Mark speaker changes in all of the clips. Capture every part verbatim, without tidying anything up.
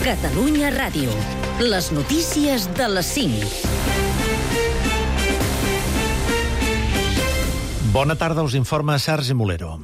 Speaker 1: Catalunya Ràdio. Les notícies de les cinc.
Speaker 2: Bona tarda, us informa Sergi Mulero.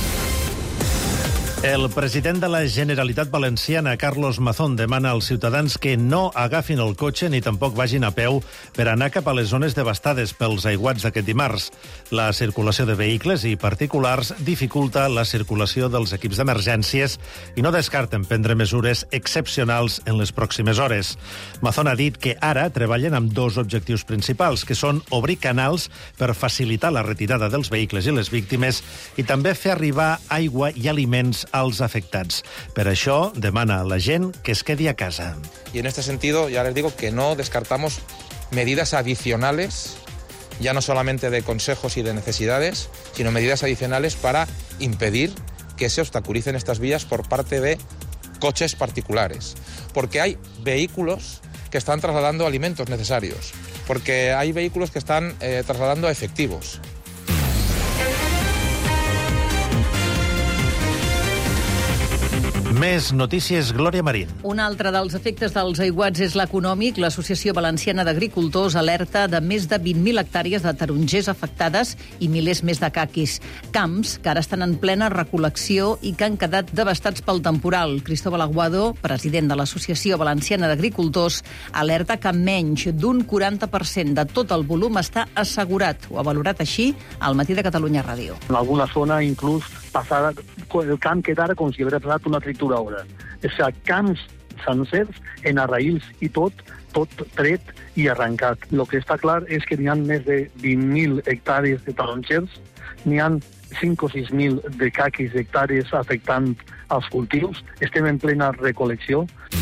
Speaker 2: El president de la Generalitat Valenciana, Carlos Mazón, demana als ciutadans que no agafin el cotxe ni tampoc vagin a peu per anar cap a les zones devastades pels aiguats d'aquest dimarts. La circulació de vehicles i particulars dificulta la circulació dels equips d'emergències i no descarten prendre mesures excepcionals en les pròximes hores. Mazón ha dit que ara treballen amb dos objectius principals, que són obrir canals per facilitar la retirada dels vehicles i les víctimes i també fer arribar aigua i aliments als afectats. Per això demana a la gent que es quedi a casa.
Speaker 3: Y en este sentido ya les digo que no descartamos medidas adicionales, ya no solamente de consejos y de necesidades, sino medidas adicionales para impedir que se obstaculicen estas vías por parte de coches particulares. Porque hay vehículos que están trasladando alimentos necesarios, porque hay vehículos que están eh, trasladando efectivos.
Speaker 2: Més notícies, Glòria Marín.
Speaker 4: Un altre dels efectes dels aiguats és l'econòmic. L'Associació Valenciana d'Agricultors alerta de més de vint mil hectàrees de tarongers afectades i milers més de caquis. Camps que ara estan en plena recol·lecció i que han quedat devastats pel temporal. Cristóbal Aguado, president de l'Associació Valenciana d'Agricultors, alerta que menys d'un quaranta per cent de tot el volum està assegurat. Ho ha valorat així al Matí de Catalunya Ràdio.
Speaker 5: En alguna zona inclús passada, el camp quedara com si hagués passat una trituradora. O sigui, camps sencers, en arraïls i tot, tot tret i arrencat. El que està clar és que n'hi ha més de vint mil hectàrees de tarongers, n'hi ha cinc o sis mil de caquis d'hectàrees afectant els cultius. Estem en plena recol·lecció.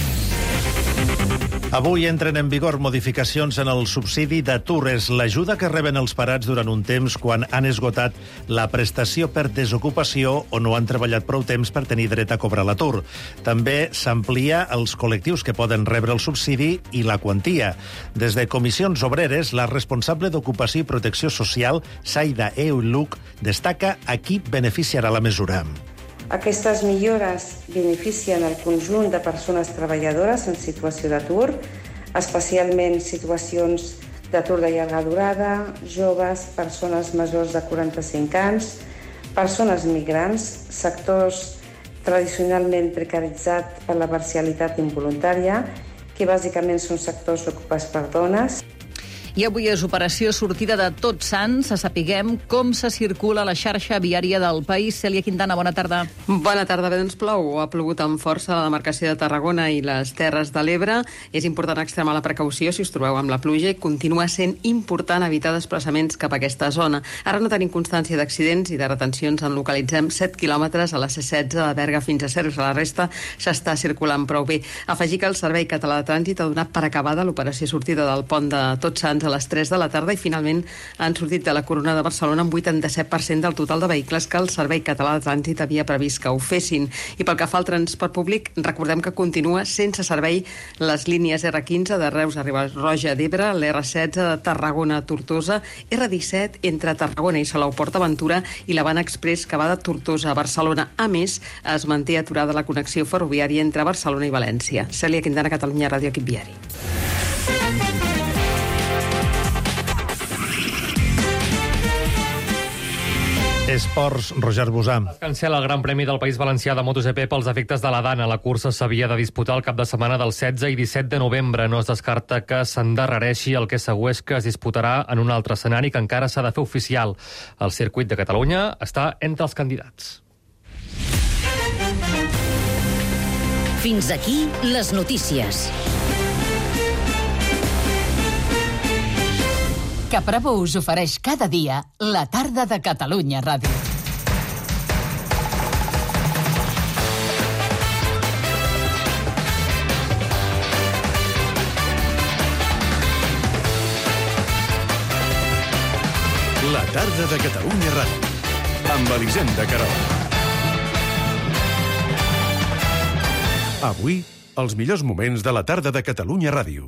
Speaker 2: Avui entren en vigor modificacions en el subsidi d'atur. És l'ajuda que reben els parats durant un temps quan han esgotat la prestació per desocupació o no han treballat prou temps per tenir dret a cobrar l'atur. També s'amplia els col·lectius que poden rebre el subsidi i la quantia. Des de Comissions Obreres, la responsable d'Ocupació i Protecció Social, Saida Euluk, destaca a qui beneficiarà la mesura.
Speaker 6: Aquestes millores beneficien el conjunt de persones treballadores en situació d'atur, especialment situacions d'atur de llarga durada, joves, persones majors de quaranta-cinc anys, persones migrants, sectors tradicionalment precaritzats per la parcialitat involuntària, que bàsicament són sectors ocupats per dones.
Speaker 4: I avui és operació sortida de Tots Sants. Sapiguem com se circula la xarxa viària del país. Cèlia Quintana, bona tarda.
Speaker 7: Bona tarda. Bé, doncs plou. Ha plogut amb força a la demarcació de Tarragona i les Terres de l'Ebre. És important extremar la precaució si us trobeu amb la pluja i continua sent important evitar desplaçaments cap a aquesta zona. Ara no tenim constància d'accidents i de retencions. En localitzem set quilòmetres a la C setze de Berga fins a Cercs. A la resta s'està circulant prou bé. Afegir que el Servei Català de Trànsit ha donat per acabada l'operació sortida del pont de Tots Sants a les tres de la tarda i finalment han sortit de la Corona de Barcelona amb vuitanta-set per cent del total de vehicles que el Servei Català de Trànsit havia previst que ho fessin. I pel que fa al transport públic, recordem que continua sense servei les línies erre quinze de Reus a Riba-roja d'Ebre, l'erre setze de Tarragona a Tortosa, erre disset entre Tarragona i Salou Port Aventura i l'Havana Express que va de Tortosa a Barcelona. A més, es manté aturada la connexió ferroviària entre Barcelona i València. Cèlia Quintana, Catalunya Ràdio, equip viari.
Speaker 2: Esports, Roger Bosà.
Speaker 8: Es cancela el Gran Premi del País Valencià de MotoGP pels efectes de la Dana. La cursa s'havia de disputar el cap de setmana del setze i disset de novembre. No es descarta que s'endarrereixi. El que segur és que es disputarà en un altre escenari que encara s'ha de fer oficial. El circuit de Catalunya està entre els candidats.
Speaker 1: Fins aquí les notícies.
Speaker 9: Caprabo us ofereix cada dia la tarda de Catalunya Ràdio.
Speaker 10: La tarda de Catalunya Ràdio, amb Elisenda Querol. Avui, els millors moments de la tarda de Catalunya Ràdio.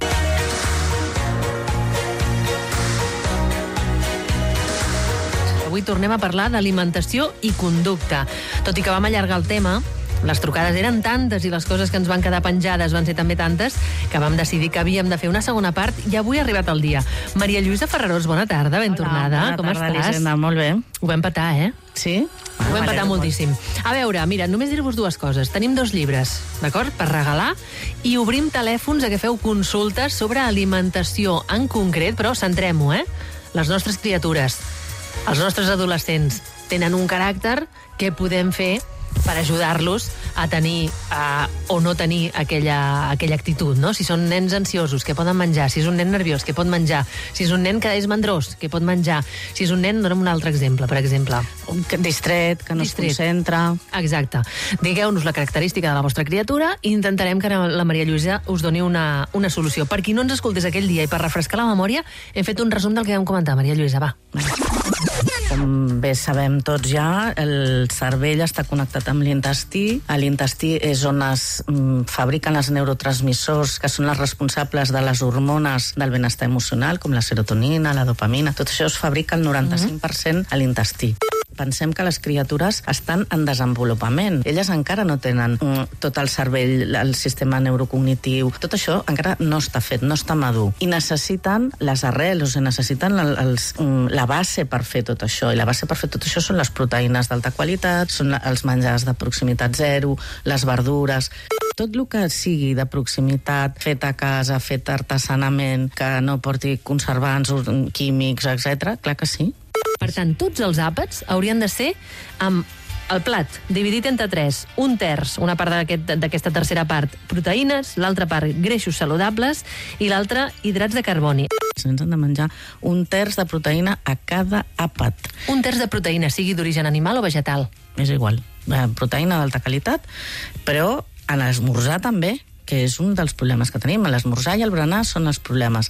Speaker 11: Avui tornem a parlar d'alimentació i conducta. Tot i que vam allargar el tema, Les trucades eren tantes i les coses que ens van quedar penjades van ser també tantes que vam decidir que havíem de fer una segona part i avui ha arribat el dia. Maria Lluïsa Ferrarós, bona tarda, ben
Speaker 12: Hola,
Speaker 11: tornada.
Speaker 12: bona
Speaker 11: Com
Speaker 12: tarda,
Speaker 11: estàs?
Speaker 12: Elisenda, molt bé.
Speaker 11: Ho vam petar, eh?
Speaker 12: Sí?
Speaker 11: Ho vam petar moltíssim. A veure, mira, només dir-vos dues coses. Tenim dos llibres, d'acord?, per regalar, i obrim telèfons a que feu consultes sobre alimentació en concret, però centrem-ho, eh? Les nostres criatures, els nostres adolescents, tenen un caràcter. Què podem fer per ajudar-los a tenir uh, o no tenir aquella, aquella actitud, no? Si són nens ansiosos, què poden menjar? Si és un nen nerviós, què pot menjar? Si és un nen que és mandrós, què pot menjar? Si és un nen, dona'm un altre exemple, per exemple.
Speaker 12: Un distret, que no
Speaker 11: Distret.
Speaker 12: es concentra.
Speaker 11: Exacte. Digueu-nos la característica de la vostra criatura i intentarem que la Maria Lluïsa us doni una, una solució. Per qui no ens escoltés aquell dia i per refrescar la memòria, hem fet un resum del que vam comentar. Maria Lluïsa, va.
Speaker 12: Com bé sabem tots ja, el cervell està connectat amb l'intestí. A l'intestí és on es mm, fabriquen els neurotransmissors que són els responsables de les hormones del benestar emocional, com la serotonina, la dopamina. Tot això es fabrica el noranta-cinc per cent a l'intestí. Pensem que les criatures estan en desenvolupament. Elles encara no tenen mm, tot el cervell, el sistema neurocognitiu. Tot això encara no està fet, no està madur. I necessiten les arrels, o sigui, necessiten el, els, mm, la base per fer tot això. I la base per fer tot això són les proteïnes d'alta qualitat, són els menjars de proximitat zero, les verdures. Tot el que sigui de proximitat, fet a casa, fet artesanament, que no porti conservants, químics, etcètera, clar que sí.
Speaker 11: Per tant, tots els àpats haurien de ser amb el plat dividit entre tres, un terç, una part d'aquest, d'aquesta tercera part, proteïnes, l'altra part, greixos saludables, i l'altra, hidrats de carboni.
Speaker 12: Els nens han de menjar un terç de proteïna a cada àpat.
Speaker 11: Un terç de proteïna, sigui d'origen animal o vegetal.
Speaker 12: És igual. Eh, proteïna d'alta qualitat, però a l'esmorzar també, que és un dels problemes que tenim. L'esmorzar i el berenar són els problemes.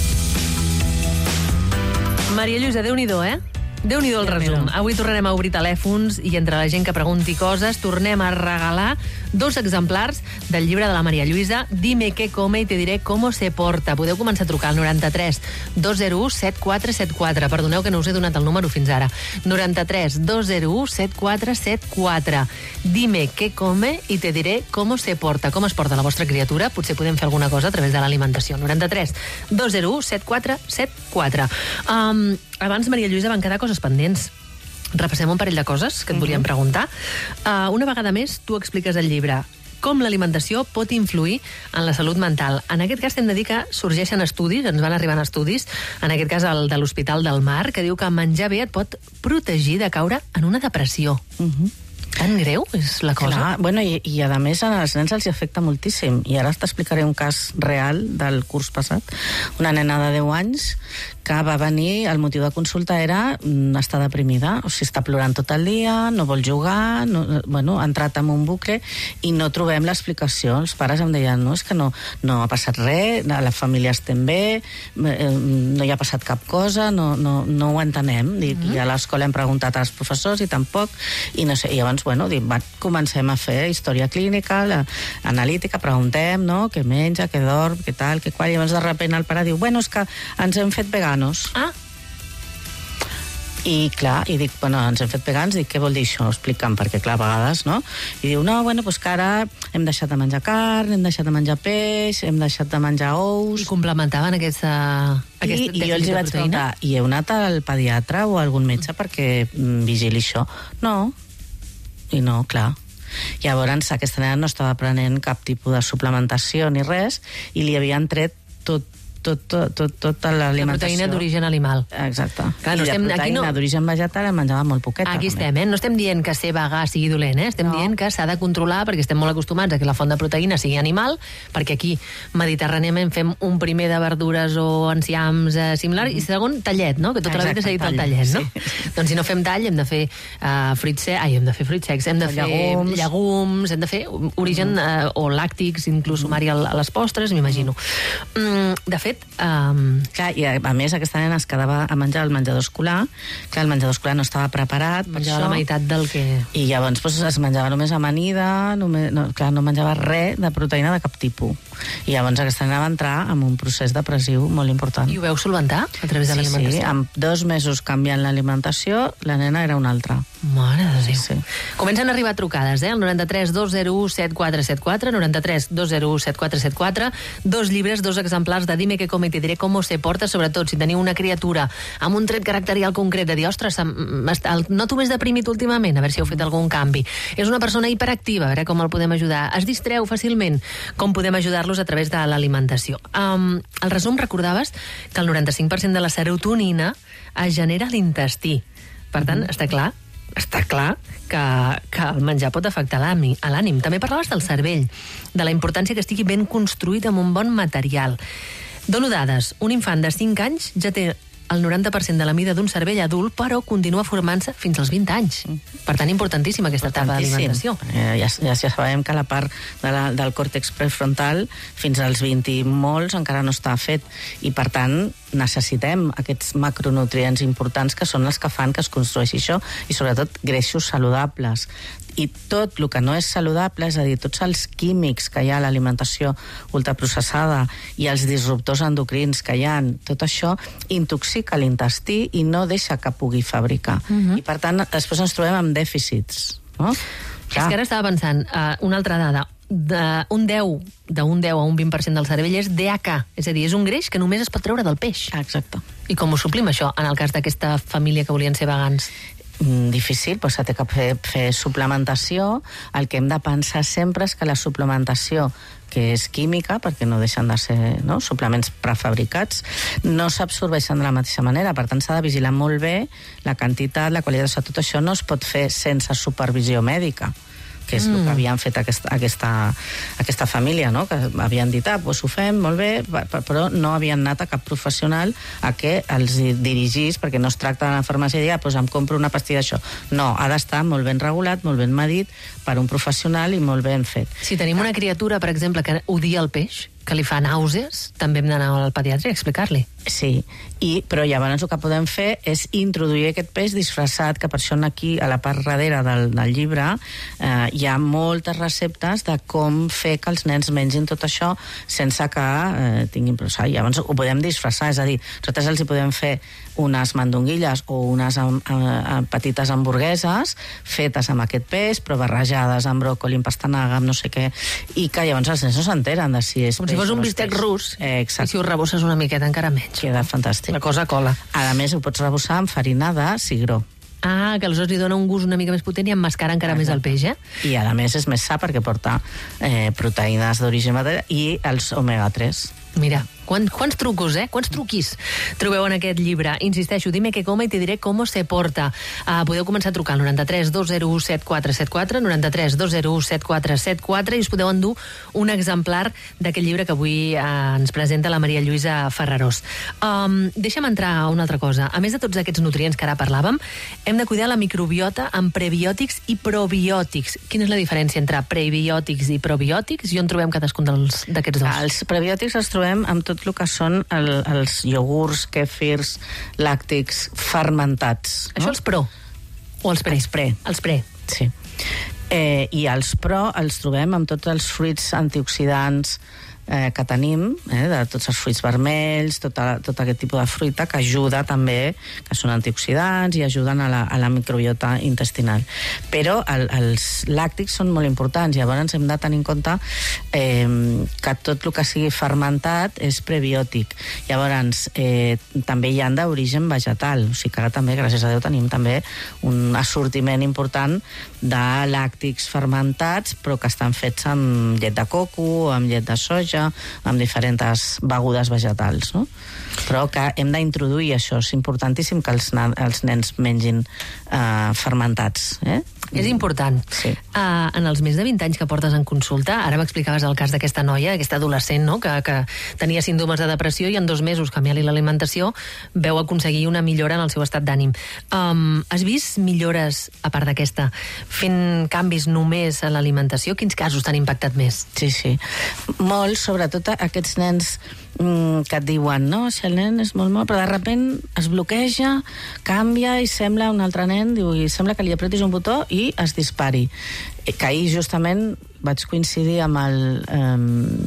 Speaker 11: Maria Lluïsa, Déu-n'hi-do, eh? Déu-n'hi-do el resum. Avui tornarem a obrir telèfons i entre la gent que pregunti coses tornem a regalar dos exemplars del llibre de la Maria Lluïsa, Dime qué come y te diré cómo se porta. Podeu començar a trucar al noranta-tres dos zero u set quatre set quatre. Perdoneu que no us he donat el número fins ara. noranta-tres dos zero u set quatre set quatre. Dime qué come y te diré cómo se porta. Com es porta la vostra criatura? Potser podem fer alguna cosa a través de l'alimentació. noranta-tres dos zero u set quatre set quatre. Um, abans, Maria Lluïsa, van quedar coses pendents. Repassem un parell de coses que et volíem preguntar. Uh, una vegada més, tu expliques al llibre com l'alimentació pot influir en la salut mental. En aquest cas hem de dir que sorgeixen estudis, ens van arribant estudis, en aquest cas el de l'Hospital del Mar, que diu que menjar bé et pot protegir de caure en una depressió. Uh-huh. Tan greu és la cosa?
Speaker 12: Clar, bueno, i, i a més als nens els afecta moltíssim. I ara t'explicaré un cas real del curs passat. Una nena de deu anys que va venir, el motiu de consulta era estar deprimida, o sigui, està plorant tot el dia, no vol jugar, no, bueno, ha entrat en un bucle i no trobem l'explicació. Els pares em deien, no, és que no, no ha passat res, a la família estem bé, no hi ha passat cap cosa, no, no, no ho entenem. Dic, mm. I a l'escola hem preguntat als professors i tampoc, i no sé, i llavors, bueno, dic, va, comencem a fer història clínica, la, analítica, preguntem, no?, què menja, què dorm, què tal, què qual, i llavors de sobte el pare diu, bueno, és que ens hem fet veganos.
Speaker 11: Ah.
Speaker 12: I clar, i dic, bueno, ens hem fet vegans, dic, què vol dir això? Explica'm, perquè clar, a vegades, no? I diu, no, bueno, doncs que ara hem deixat de menjar carn, hem deixat de menjar peix, hem deixat de menjar ous...
Speaker 11: I complementaven aquesta... aquesta
Speaker 12: I, i jo els vaig preguntar, i heu anat al pediatre o a algun metge perquè mm, vigili això? No, i no, clar. Llavors, aquesta nena no estava prenent cap tipus de suplementació ni res, i li havien tret tot tot, tot, tot, tota l'alimentació.
Speaker 11: La proteïna d'origen animal.
Speaker 12: Exacte.
Speaker 11: Clar,
Speaker 12: I
Speaker 11: no
Speaker 12: la
Speaker 11: estem,
Speaker 12: proteïna
Speaker 11: no...
Speaker 12: d'origen vegetal en menjava molt poqueta.
Speaker 11: Aquí
Speaker 12: també.
Speaker 11: estem, eh? No estem dient que ser vegà sigui dolent, eh? Estem no. dient que s'ha de controlar, perquè estem molt acostumats a que la font de proteïna sigui animal, perquè aquí, mediterràniament, fem un primer de verdures o enciams eh, similar, mm -hmm. i segon, tallet, no? Que tota Exacte, la vida s'ha dit el tallet, no? Sí. Doncs si no fem tall, hem de fer uh, fruits secs, ai, hem de fer fruits secs, hem de fer llegums, llegums hem de fer origen mm -hmm. uh, o làctics, inclús sumari a les postres, m'imagino. Mm, de fet... Um,
Speaker 12: Clar, i a, a més aquesta nena es quedava a menjar el menjador escolar. Clar, el menjador escolar no estava preparat per
Speaker 11: menjava
Speaker 12: això.
Speaker 11: La meitat del que...
Speaker 12: I llavors pues, es menjava només amanida, només, no, clar, no menjava res de proteïna de cap tipus. I llavors aquesta nena va entrar en un procés depressiu molt important.
Speaker 11: I ho veu solventar a través de
Speaker 12: sí,
Speaker 11: l'alimentació?
Speaker 12: Sí, amb dos mesos canviant l'alimentació, la nena era una altra.
Speaker 11: Mare de Déu.
Speaker 12: Sí.
Speaker 11: Comencen a arribar trucades, eh? El noranta-tres dos zero u set quatre set quatre, noranta-tres dos zero u set quatre set quatre, dos llibres, dos exemplars de Dime que come i te diré cómo se porta, sobretot si teniu una criatura amb un tret caracterial concret de dir, ostres, el noto més deprimit últimament, a veure si heu fet algun canvi. És una persona hiperactiva, a veure com el podem ajudar. Es distreu fàcilment, com podem ajudar-los a través de l'alimentació. Um, al resum, recordaves que el noranta-cinc per cent de la serotonina es genera a l'intestí. Per tant, mm-hmm. està clar està clar que, que el menjar pot afectar l'ànim. També parlaves del cervell, de la importància que estigui ben construït amb un bon material. Dono dades. Un infant de cinc anys ja té el noranta per cent de la mida d'un cervell adult, però continua formant-se fins als vint anys. Per tant, importantíssima aquesta etapa d'alimentació.
Speaker 12: Eh, ja, ja, ja sabem que la part de la, del còrtex prefrontal fins als vint i molts encara no està fet, i per tant necessitem aquests macronutrients importants que són els que fan que es construeixi això, i sobretot greixos saludables. I tot el que no és saludable, és a dir, tots els químics que hi ha a l'alimentació ultraprocessada i els disruptors endocrins que hi ha, tot això intoxica l'intestí i no deixa que pugui fabricar. Uh-huh. I per tant, després ens trobem amb dèficits. No?
Speaker 11: És que ara estava pensant, uh, una altra dada, d'un deu, d'un deu a un vint per cent del cervell és D H A, és a dir, és un greix que només es pot treure del peix.
Speaker 12: Exacte.
Speaker 11: I com ho suplim, això, en el cas d'aquesta família que volien ser vegans?
Speaker 12: Difícil, però s'ha de fer, fer suplementació. El que hem de pensar sempre és que la suplementació, que és química, perquè no deixen de ser, no, suplements prefabricats, no s'absorbeixen de la mateixa manera. Per tant, s'ha de vigilar molt bé la quantitat, la qualitat, tot això no es pot fer sense supervisió mèdica, que és mm. el que havien fet aquesta, aquesta, aquesta família, no? Que havien dit, ah, doncs ho fem, molt bé, però no havien anat a cap professional a que els dirigís, perquè no es tracta de la farmàcia i dir, ah, doncs em compro una pastilla d'això. No, ha d'estar molt ben regulat, molt ben medit per un professional i molt ben fet.
Speaker 11: Si tenim una criatura, per exemple, que odia el peix, que li fa nàusees, també hem d'anar al pediatre i explicar-li.
Speaker 12: Sí, i, però llavors el que podem fer és introduir aquest peix disfressat, que per això aquí, a la part darrere del, del llibre, eh, hi ha moltes receptes de com fer que els nens mengin tot això sense que eh, tinguin processat. Llavors ho podem disfressar, és a dir, nosaltres els hi podem fer unes mandonguilles o unes am, am, am, petites hamburgueses fetes amb aquest peix, però barrejades amb bròcoli, amb pastanaga, amb no sé què, i que llavors els nens no s'enteren de si és
Speaker 11: com si fos un bistec rus,
Speaker 12: eh, i
Speaker 11: si ho rebosses una miqueta encara menys.
Speaker 12: Queda fantàstic.
Speaker 11: La cosa cola.
Speaker 12: A més, ho pots rebossar amb farina de cigró.
Speaker 11: Ah, que aleshores li dona un gust una mica més potent i emmascara encara Exacte. Més el peix, eh?
Speaker 12: I a més és més sa perquè porta eh, proteïnes d'origen matèria i els omega tres.
Speaker 11: Mira, quants, quants trucos, eh? Quants truquis trobeu en aquest llibre? Insisteixo, dime que come i te diré cómo se porta. Uh, podeu començar a trucar al noranta-tres dos zero u set quatre set quatre, noranta-tres dos zero u set quatre set quatre, i us podeu endur un exemplar d'aquest llibre que avui uh, ens presenta la Maria Lluïsa Ferrarós. Um, deixa'm entrar a una altra cosa. A més de tots aquests nutrients que ara parlàvem, hem de cuidar la microbiota amb prebiòtics i probiòtics. Quina és la diferència entre prebiòtics i probiòtics i on trobem cadascun d'aquests dos?
Speaker 12: Els prebiòtics els trobem amb tot el que són el, els iogurts, kèfirs, làctics fermentats. No?
Speaker 11: Això els pro? O els pre?
Speaker 12: Els pre.
Speaker 11: Els pre.
Speaker 12: Sí. Eh, I els pro els trobem amb tots els fruits antioxidants eh, que tenim, eh, de tots els fruits vermells, tot, a, tot aquest tipus de fruita que ajuda també, que són antioxidants i ajuden a la, a la microbiota intestinal. Però el, els làctics són molt importants, llavors hem de tenir en compte eh, que tot el que sigui fermentat és prebiòtic. Llavors eh, també hi ha d'origen vegetal, o sigui que ara també, gràcies a Déu, tenim també un assortiment important de làctics fermentats, però que estan fets amb llet de coco, amb llet de soja, amb diferents begudes vegetals, no? Però que hem d'introduir això, és importantíssim que els, els nens mengin eh, fermentats, eh?
Speaker 11: És important.
Speaker 12: Sí.
Speaker 11: Uh, en els més de vint anys que portes en consulta, ara m'explicaves el cas d'aquesta noia, aquesta adolescent, no?, que, que tenia símptomes de depressió i en dos mesos canviar-li l'alimentació veu aconseguir una millora en el seu estat d'ànim. Um, has vist millores, a part d'aquesta, fent canvis només a l'alimentació? Quins casos t'han impactat més?
Speaker 12: Sí, sí. Molts, sobretot aquests nens mm, que et diuen, no, si el nen és molt molt, però de sobte es bloqueja, canvia i sembla un altre nen, diu, i sembla que li apretis un botó i es dispari. Que ahir justament vaig coincidir amb el, eh,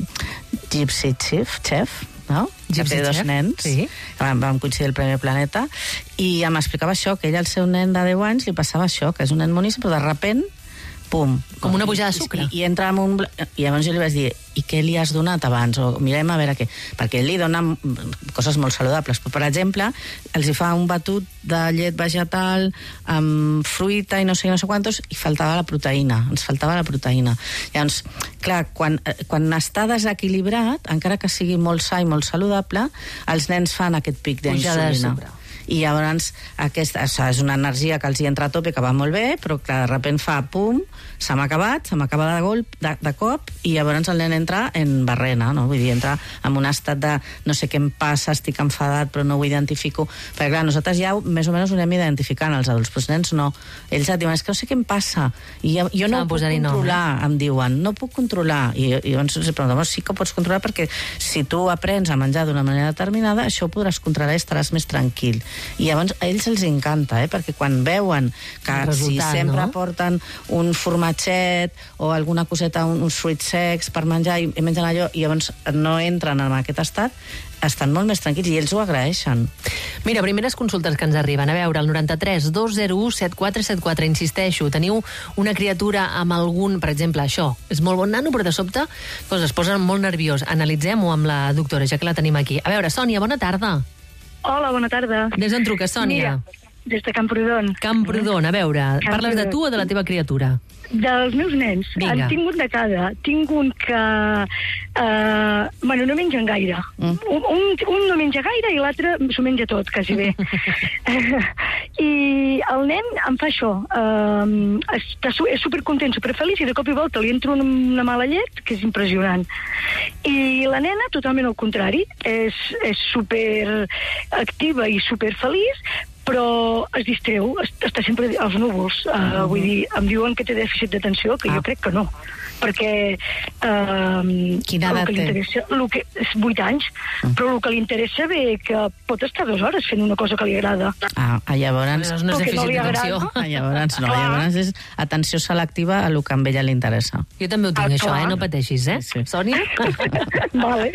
Speaker 12: Gypsy Chef, chef no? Que té dos nens, sí. vam, vam coincidir el Premi Planeta, i em explicava això, que ell al seu nen de deu anys li passava això, que és un nen moníssim, però de repent, pum.
Speaker 11: Com una pujada de sucre.
Speaker 12: I, i entra en un... I llavors jo li vaig dir, i què li has donat abans? O mirem a veure què. Perquè ell li dona coses molt saludables. Però, per exemple, els hi fa un batut de llet vegetal amb fruita i no sé no sé quantos, i faltava la proteïna. Ens faltava la proteïna. Llavors, clar, quan, quan està desequilibrat, encara que sigui molt sa i molt saludable, els nens fan aquest pic d'insulina. I llavors aquesta, és una energia que els hi entra a tope, que va molt bé, però que de repent fa pum, se m'ha acabat, se m'acaba de, golp, de, de cop, i llavors el nen entra en barrena, no? Vull dir, entra en un estat de no sé què em passa, estic enfadat, però no ho identifico. Perquè, clar, nosaltres ja més o menys ho anem identificant, els adults, però els nens no. Ells et diuen, és que no sé què em passa, i jo, jo no ho puc controlar, nom, eh? Em diuen, no puc controlar. I, i llavors els preguntem, sí que ho pots controlar, perquè si tu aprens a menjar d'una manera determinada, això ho podràs controlar i estaràs més tranquil. I llavors a ells els encanta, eh? Perquè quan veuen que si sempre no? porten un formatget o alguna coseta, uns fruits secs per menjar i, i mengen allò, i llavors no entren en aquest estat, estan molt més tranquils i ells ho agraeixen.
Speaker 11: Mira, primeres consultes que ens arriben. A veure, el noranta-tres dos zero u set quatre set quatre, insisteixo, teniu una criatura amb algun, per exemple, això, és molt bon nano, però de sobte doncs es posa molt nerviós. Analitzem-ho amb la doctora, ja que la tenim aquí. A veure, Sònia, bona tarda.
Speaker 13: Hola, bona tarda.
Speaker 11: Des d'on truques, Sònia?
Speaker 13: Mira, des de Camprodon.
Speaker 11: Camprodon, a veure, Camprodon. Parles de tu o de la teva criatura?
Speaker 13: Dels meus nens.
Speaker 11: Vinga.
Speaker 13: Han tingut de cada. Tinc un que... Uh, bueno, no mengen gaire. Mm. Un, un, un no menja gaire i l'altre s'ho menja tot, quasi bé. I el nen em fa això. Uh, està, és supercontent, superfeliç, i de cop i volta li entra una, una mala llet, que és impressionant. I la nena, totalment al contrari. És, és superactiva i superfeliç, però es distreu, està sempre als núvols. Uh, vull dir, em diuen que té dèficit d'atenció, que ah. jo crec que no. Perquè uh,
Speaker 12: quina edat té?
Speaker 13: El que és vuit anys, mm. però el que li interessa bé que pot estar dues hores fent una cosa que li agrada.
Speaker 12: Ah, llavors
Speaker 11: no és dèficit d'atenció.
Speaker 12: Ah, llavors no, llavors és atenció selectiva a el que a ella li interessa.
Speaker 11: Jo també ho tinc, ah, això, eh? No pateixis, eh? Sí. Sònia?
Speaker 13: Vale.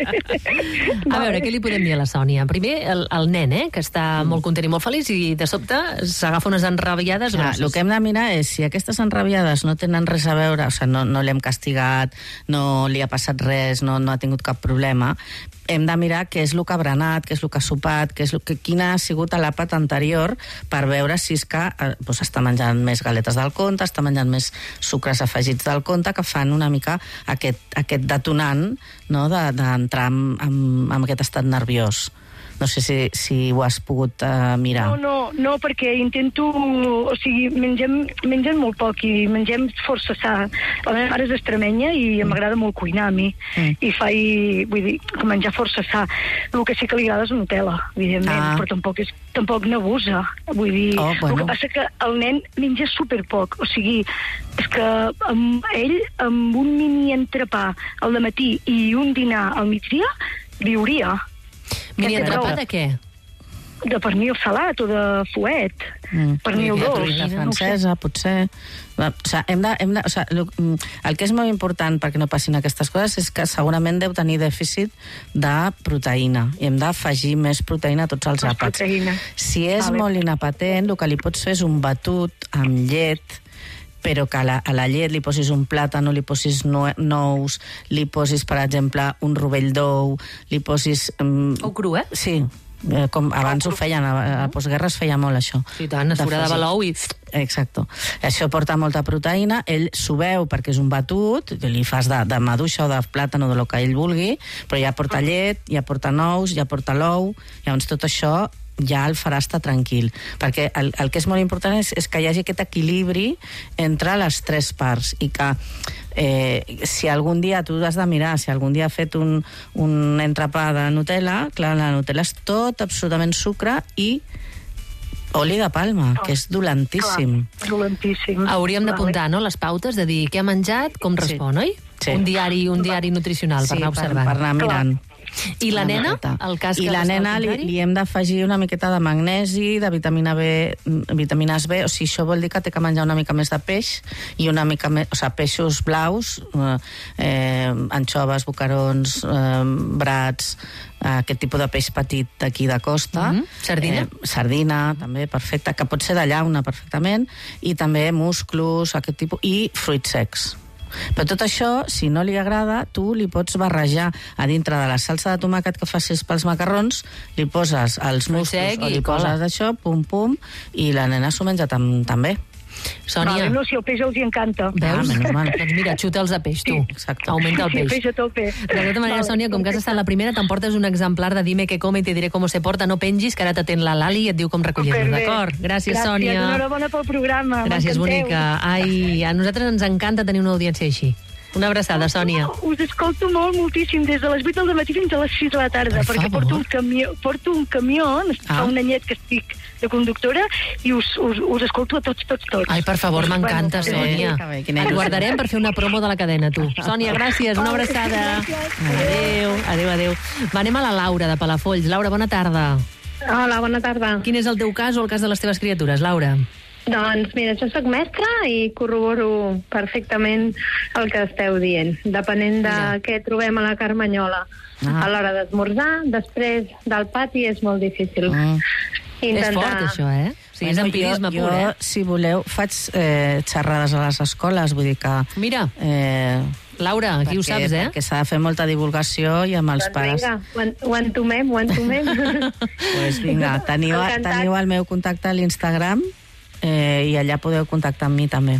Speaker 11: A veure, què li podem dir a la Sònia? Primer, el, el nen, eh? Que està mm. molt content i molt feliç, i de sobte s'agafa unes enrabiades grosses.
Speaker 12: El que hem de mirar és si aquestes enrabiades no tenen res a veure, o sigui, no, no l'hem castigat, no li ha passat res, no, no ha tingut cap problema, hem de mirar què és el que ha berenat, què és el que ha sopat, què és el que, quina ha sigut l'àpat anterior, per veure si és que eh, doncs està menjant més galetes del compte, està menjant més sucres afegits del compte, que fan una mica aquest, aquest detonant, no?, d'entrar de, en, en, en aquest estat nerviós. No sé si, si ho has pogut uh, mirar.
Speaker 13: No, no, no, perquè intento... O sigui, mengem, mengem molt poc i mengem força sa. La meva mare és extremenya i mm. m'agrada molt cuinar a mi. Mm. I faig, vull dir, menjar força sa. El que sí que li agrada és Nutella, evidentment, ah. però tampoc, és, tampoc n'abusa. Vull dir, oh, bueno. El que passa que el nen menja superpoc. O sigui, és que amb ell, amb un mini entrepà al dematí i un dinar al migdia, viuria.
Speaker 11: Mini entrepà de què?
Speaker 13: De pernil salat o de fuet. Mm. Pernil dolç.
Speaker 12: Truita francesa, no potser. O sigui, hem de, hem de, o sigui, el, el que és molt important perquè no passin aquestes coses és que segurament deu tenir dèficit de proteïna. I hem d'afegir més proteïna a tots els més àpats. Proteïna. Si és vale. Molt inapetent, el que li pots fer és un batut amb llet, però que a la, a la llet li posis un plàtan, li posis no, nous, li posis, per exemple, un rovell d'ou, li posis... Um,
Speaker 11: ou cru, eh?
Speaker 12: Sí, eh, com abans ho feien, a, a postguerra es feia molt això.
Speaker 11: Sí, tant, es foradava l'ou i...
Speaker 12: Exacte. Això porta molta proteïna, ell s'ho veu perquè és un batut, li fas de, de maduixa o de plàtan o de lo que ell vulgui, però ja porta llet, ja porta nous, ja porta l'ou, llavors tot això ja el farà estar tranquil, perquè el, el que és molt important és, és que hi hagi aquest equilibri entre les tres parts i que eh, si algun dia tu has de mirar, si algun dia ha fet un, un entrepà de Nutella, clar, la Nutella és tot absolutament sucre i oli de palma, oh, que és dolentíssim.
Speaker 13: Clar, dolentíssim.
Speaker 11: Hauríem d'apuntar, no?, les pautes de dir què ha menjat, com respon,
Speaker 12: sí.
Speaker 11: oi? Sí. Un diari, un diari nutricional, sí, per anar observant.
Speaker 12: Per anar mirant.
Speaker 11: I la nena? El cas
Speaker 12: I
Speaker 11: que
Speaker 12: la nena li, li hem d'afegir una miqueta de magnesi, de vitamina B, vitamines B, o sigui, això vol dir que té que menjar una mica més de peix i una mica més, o sigui, peixos blaus, eh, anxoves, bocarons, eh, brats, aquest tipus de peix petit d'aquí de costa.
Speaker 11: Mm-hmm. Sardina?
Speaker 12: Eh, sardina, també, perfecte, que pot ser de llauna perfectament, i també musclos, aquest tipus, i fruits secs. Però tot això, si no li agrada, tu li pots barrejar a dintre de la salsa de tomàquet que facis pels macarrons, li poses els musclos o li poses això, pum, pum, i la nena s'ho menja tam també.
Speaker 11: Sònia.
Speaker 13: Vale, no, si el peix els hi encanta.
Speaker 11: Veus? Ah, doncs mira, xuta'ls a peix, tu.
Speaker 12: Sí,
Speaker 11: augmenta el peix.
Speaker 13: Sí, peix a tope.
Speaker 11: De tota manera, Sònia, com que has estat la primera, t'emportes un exemplar de Dime que come i te diré com se porta. No pengis, que ara t'atén la Lali i et diu com recollir-lo, d'acord? Gràcies, Sònia.
Speaker 13: Gràcies, enhorabona pel programa.
Speaker 11: Gràcies, bonica. Ai, a nosaltres ens encanta tenir una audiència així. Una abraçada, Sònia.
Speaker 13: Us escolto molt, moltíssim, des de les vuit del matí fins a les sis de la tarda,
Speaker 11: per
Speaker 13: perquè
Speaker 11: favor.
Speaker 13: porto un camió, porto un camió, fa
Speaker 11: Ah.
Speaker 13: un anyet que estic de conductora, i us, us, us escolto a tots, tots, tots.
Speaker 11: Ai, per favor, m'encanta, Sònia. Et guardarem per fer una promo de la cadena, tu. Sònia, gràcies, una abraçada. Adéu, adéu, adéu. Va, anem a la Laura, de Palafolls. Laura, bona tarda.
Speaker 14: Hola, bona tarda.
Speaker 11: Quin és el teu cas o el cas de les teves criatures, Laura?
Speaker 14: Doncs mira, jo soc mestra i corroboro perfectament el que esteu dient, depenent de
Speaker 11: Ja.
Speaker 14: què trobem a la Carmanyola.
Speaker 11: Ah.
Speaker 14: A l'hora d'esmorzar, després del pati és molt difícil.
Speaker 12: Mm.
Speaker 11: És fort, això, eh? O sigui, és
Speaker 12: Bueno,
Speaker 11: empirisme
Speaker 12: jo,
Speaker 11: pur,
Speaker 12: jo,
Speaker 11: eh?
Speaker 12: si voleu, faig eh, xerrades a les escoles, vull dir que...
Speaker 11: Mira,
Speaker 12: eh,
Speaker 11: Laura, aquí ho
Speaker 12: perquè,
Speaker 11: saps, eh?
Speaker 12: Perquè s'ha de fer molta divulgació i amb els
Speaker 14: Doncs
Speaker 12: pares...
Speaker 14: vinga, ho en- ho entomem, ho entomem.
Speaker 12: Pues vinga, teniu,
Speaker 14: Encantat.
Speaker 12: teniu el meu contacte a l'Instagram eh, i allà podeu contactar amb mi també.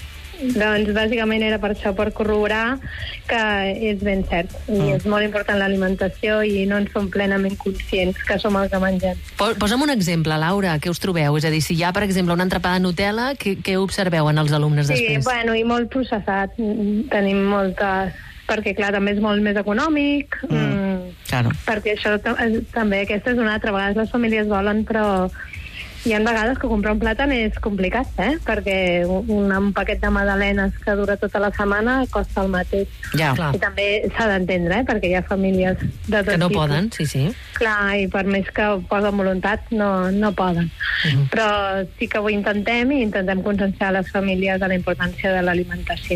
Speaker 14: Doncs bàsicament era per això, per corroborar que és ben cert. I
Speaker 11: Mm.
Speaker 14: és molt important l'alimentació i no en som plenament conscients que som el que mengem.
Speaker 11: Po- Posa'm un exemple, Laura, què us trobeu? És a dir, si hi ha, per exemple, una entrepà de Nutella, què, què observeu en els alumnes
Speaker 14: Sí,
Speaker 11: després?
Speaker 14: bueno, i molt processat. Mm, Tenim moltes... Perquè, clar, també és molt més econòmic. Mm. Mm,
Speaker 12: claro.
Speaker 14: perquè això ta- eh, també, aquesta és una altra. A vegades les famílies volen, però hi ha vegades que comprar un plàtan és complicat, eh? Perquè un, un paquet de magdalenes que dura tota la setmana costa el mateix.
Speaker 12: Ja.
Speaker 11: Clar.
Speaker 14: I també s'ha d'entendre, eh? Perquè hi ha famílies de tot
Speaker 11: Que no
Speaker 14: tipus.
Speaker 11: poden, sí, sí.
Speaker 14: Clar, i per més que posen voluntat, no, no poden.
Speaker 11: Mhm.
Speaker 14: Però sí que ho intentem i intentem conscienciar les famílies de la importància de l'alimentació.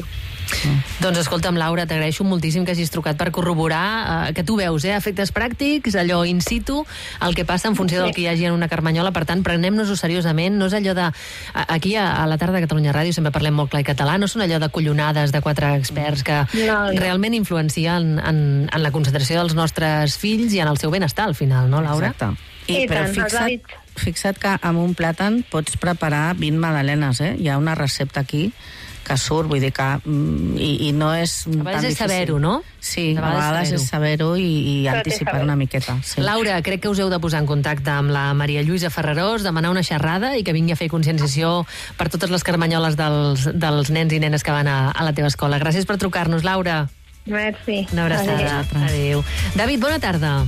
Speaker 11: Doncs escolta'm, Laura, t'agraeixo moltíssim que hagis trucat per corroborar eh, que tu veus, eh, efectes pràctics, allò in situ, el que passa en funció del que hi hagi en una Carmanyola. Per tant, prenem-nos-ho seriosament. No és allò de... a- Aquí, a, a la tarda de Catalunya Ràdio, sempre parlem molt clar i català, no són allò de collonades de quatre experts que
Speaker 14: No, no.
Speaker 11: realment influencien en, en la concentració dels nostres fills i en el seu benestar, al final, no, Laura?
Speaker 12: Exacte. I,
Speaker 14: I
Speaker 12: però
Speaker 14: tant, els
Speaker 12: fixa't,
Speaker 14: hàbits.
Speaker 12: fixa't que amb un plàtan pots preparar vint magdalenes, eh? Hi ha una recepta aquí que surt, vull dir que... mm, I, i no és
Speaker 11: A vegades
Speaker 12: tan
Speaker 11: és
Speaker 12: difícil.
Speaker 11: saber-ho, no?
Speaker 12: Sí,
Speaker 11: A
Speaker 12: a
Speaker 11: vegades
Speaker 12: vegades és saber-ho i, i
Speaker 14: Tot és
Speaker 12: anticipar
Speaker 14: saber.
Speaker 12: una miqueta. Sí.
Speaker 11: Laura, crec que us heu de posar en contacte amb la Maria Lluïsa Ferrerós, demanar una xerrada i que vingui a fer conscienciació per totes les carmanyoles dels, dels nens i nenes que van a, a la teva escola. Gràcies per trucar-nos, Laura.
Speaker 14: Merci.
Speaker 11: Una abraçada. Adéu. David, bona tarda.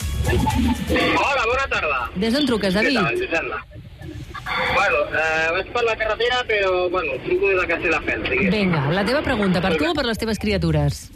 Speaker 15: Hola, bona tarda.
Speaker 11: Des d'on truques, David?
Speaker 15: Què tal, Susana? Bueno, eh, vaig per la carretera, però, bueno, truco des de Castelldefels, diguéssim.
Speaker 11: Vinga, la teva pregunta, per tu o per les teves criatures?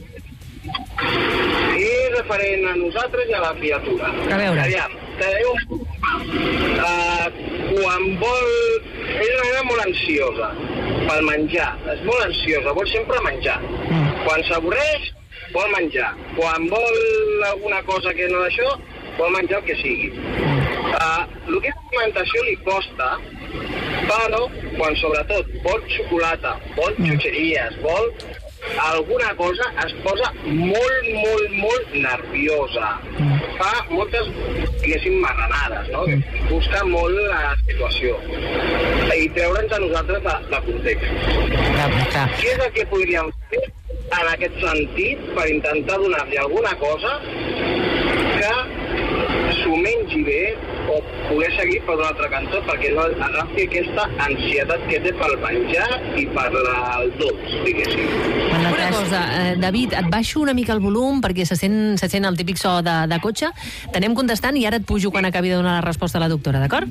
Speaker 15: I referent a nosaltres i a la criatura.
Speaker 11: A veure.
Speaker 15: Aviam, teniu... Uh, quan vol... És una nena molt ansiosa pel menjar. És molt ansiosa, vol sempre menjar. Mm. Quan s'avorreix, vol menjar. Quan vol alguna cosa que no d'això, vol menjar el que sigui. Uh, el que és alimentació li costa, però quan sobretot vol xocolata, vol xutxeries, vol alguna cosa, es posa molt, molt, molt nerviosa. Fa moltes, diguéssim, marranades, no? Busca molt la situació. I treure'ns a nosaltres de, de context. Què és el que podríem fer en aquest sentit per intentar donar-li alguna cosa que s'ho mengi bé o poder seguir per un altre cantó perquè no agafi aquesta ansietat que té pel menjar i per el dolç, diguéssim.
Speaker 11: Una cosa, eh, David, et baixo una mica el volum perquè se sent, se sent el típic so de, de cotxe. T'anem contestant i ara et pujo quan acabi de donar la resposta a la doctora, d'acord?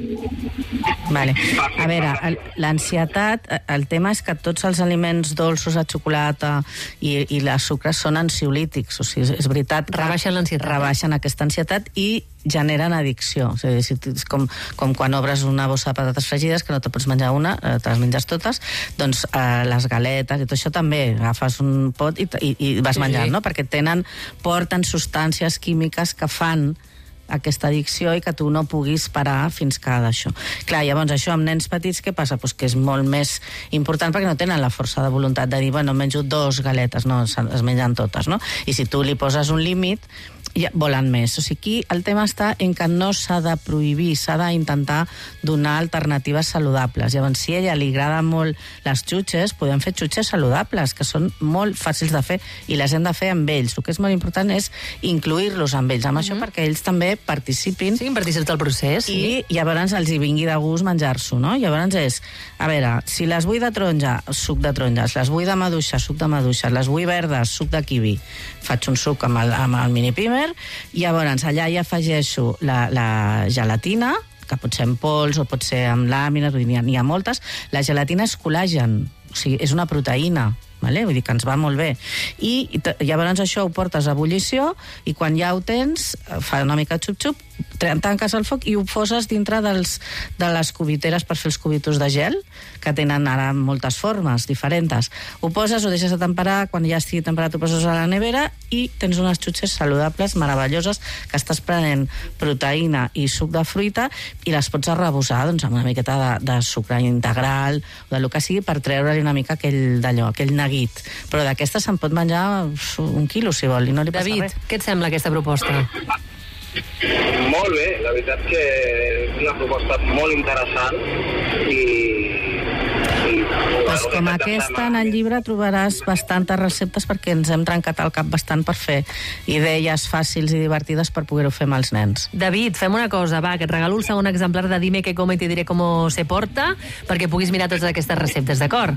Speaker 12: Vale. A veure, l'ansietat, el tema és que tots els aliments dolços, la xocolata i, i les sucres són ansiolítics, o sigui, és veritat que
Speaker 11: rebaixen l'ansietat.
Speaker 12: Rebaixen aquesta ansietat i generen addicció. És a dir, és com, com quan obres una bossa de patates fregides que no te pots menjar una, te les menges totes, doncs eh, les galetes i tot això també, agafes un pot i, i, i vas menjant, no? Perquè tenen, porten substàncies químiques que fan aquesta addicció i que tu no puguis parar fins que d'això. Clar, llavors això amb nens petits què passa? Pues que és molt més important perquè no tenen la força de voluntat de dir, bueno, menjo dos galetes, no, es mengen totes, no? I si tu li poses un límit, ja volen més. O sigui, aquí el tema està en que no s'ha de prohibir, s'ha d'intentar donar alternatives saludables. Llavors, si a ella li agrada molt les xutxes, podem fer xutxes saludables, que són molt fàcils de fer i les hem de fer amb ells. El que és molt important és incluir-los amb ells, amb mm-hmm. això perquè ells també participin.
Speaker 11: Sí, participin del procés.
Speaker 12: I sí. Llavors els hi vingui de gust menjar-s'ho, no? Llavors és, a veure, si les vull de taronja, suc de taronges, les vull de maduixa, suc de maduixa, les vull verdes, suc de kiwi, faig un suc amb el, amb el mini pimer, i llavors allà hi afegeixo la, la gelatina, que pot ser en pols o pot ser amb làmines, n'hi ha, ha moltes. La gelatina és col·làgen, o sigui, és una proteïna, vale? Vull dir que ens va molt bé. I, i llavors això ho portes a ebullició i quan ja ho tens, fa una mica xup-xup, tanques el foc i ho poses dintre dels, de les cubiteres per fer els cubitos de gel, que tenen ara moltes formes diferents. Ho poses, ho deixes de temperar, quan ja estigui temperat ho poses a la nevera i tens unes xutxes saludables, meravelloses, que estàs prenent proteïna i suc de fruita i les pots arrebossar doncs, amb una miqueta de, de sucre integral o del que sigui per treure-li una mica aquell d'allò, aquell neguit. Però d'aquesta se'n pot menjar un quilo, si vol, i no li passa
Speaker 11: David,
Speaker 12: res.
Speaker 11: David, què et sembla aquesta proposta?
Speaker 15: Molt bé, la veritat que és una proposta molt interessant i... i
Speaker 12: pues com aquesta en el llibre trobaràs bastantes receptes perquè ens hem trencat el cap bastant per fer idees fàcils i divertides per poder-ho fer amb els nens.
Speaker 11: David, fem una cosa, va, que et regalo el segon exemplar de Dime que come i te diré com se porta perquè puguis mirar totes aquestes receptes, d'acord?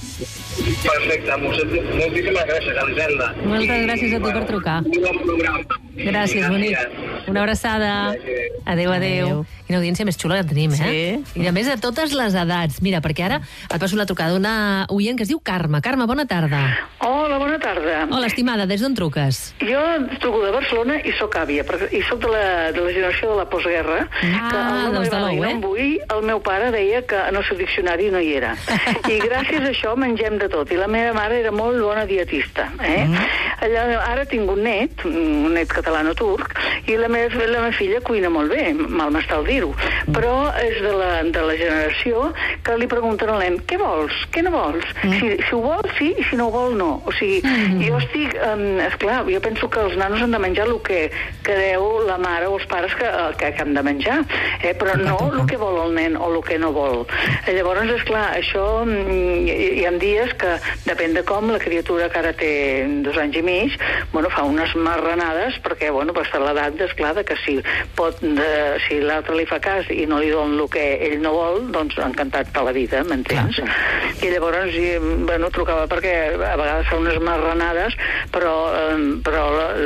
Speaker 15: Perfecte, moltíssimes gràcies, Elisenda.
Speaker 11: Moltes gràcies a tu per trucar.
Speaker 15: Un bon programa.
Speaker 11: Gràcies, bonic. Una abraçada. Adéu, adéu. Quina audiència més xula que tenim, eh? Sí. I a més de totes les edats. Mira, perquè ara et passo la trucada d'una oient que es diu Carme. Carme, bona tarda.
Speaker 16: Hola, bona tarda.
Speaker 11: Hola, estimada, des d'on truques?
Speaker 16: Jo truco de Barcelona i sóc àvia, i sóc de la, de la generació de la postguerra.
Speaker 11: Ah, doncs de l'ou, eh?
Speaker 16: Vull, el meu pare deia que en el seu diccionari no hi era. I gràcies a això mengem de tot. I la meva mare era molt bona dietista. Eh? Mm. Allà, ara tinc un net, un net catalano-turc, i la meva, la meva filla cuina molt bé, mal m'està el dir-ho, però és de la, de la generació que li pregunten al nen, què vols? Què no vols? Mm. Si, si ho vol, sí, i si no ho vol, no. O sigui, mm. jo estic... Um, esclar, jo penso que els nanos han de menjar el que, que deu la mare o els pares que, que, que han de menjar, eh? Però no el que vol el nen o el que no vol. Llavors, esclar, això hi, hi ha dies que, depèn de com, la criatura que ara té dos anys i mig, bueno, fa unes marranades, perquè, bueno, va estar l'edat, esclar, de que si pot, de, si l'altre li fa cas i no li don el que ell no vol, doncs encantat per la vida, m'entens? I llavors, i, bueno, trucava perquè a vegades fa unes marranades, però, però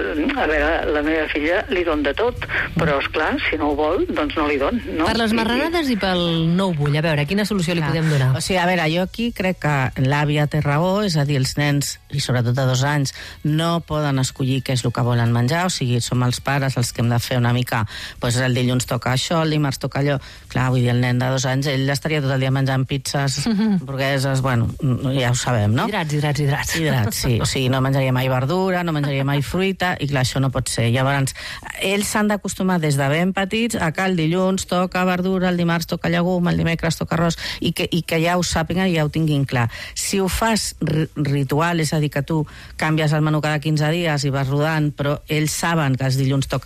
Speaker 16: a veure, la meva filla li don de tot, però, esclar, si no ho vol, doncs no li don, no?
Speaker 11: Per les marranades i pel no ho vull, a veure, quina solució li podem donar?
Speaker 12: O sigui, a veure, jo aquí crec que l'àvia té raó, és a dir, els nens, i sobretot de dos anys, no poden escollir què és el que volen menjar, o sigui, som els pares els que hem de fer una mica, doncs el dilluns toca això, el dimarts toca allò. Clar, vull dir, el nen de dos anys, ell estaria tot el dia menjant pizzas, hamburgueses, bueno, ja ho sabem, no?
Speaker 11: Hidrats, hidrats, hidrats.
Speaker 12: Hidrats, sí. O sigui, no menjaria mai verdura, no menjaria mai fruita, i clar, això no pot ser. Llavors, ells s'han d'acostumar des de ben petits a que el dilluns toca verdura, el dimarts toca llegum, el dimecres toca arròs, i que, i que ja ho sàpiguen i ja ho tinguin clar. Si ho fas ritual, és a dir, que tu canvies el menú cada quinze dies i vas rodant, però ells saben que els dilluns toca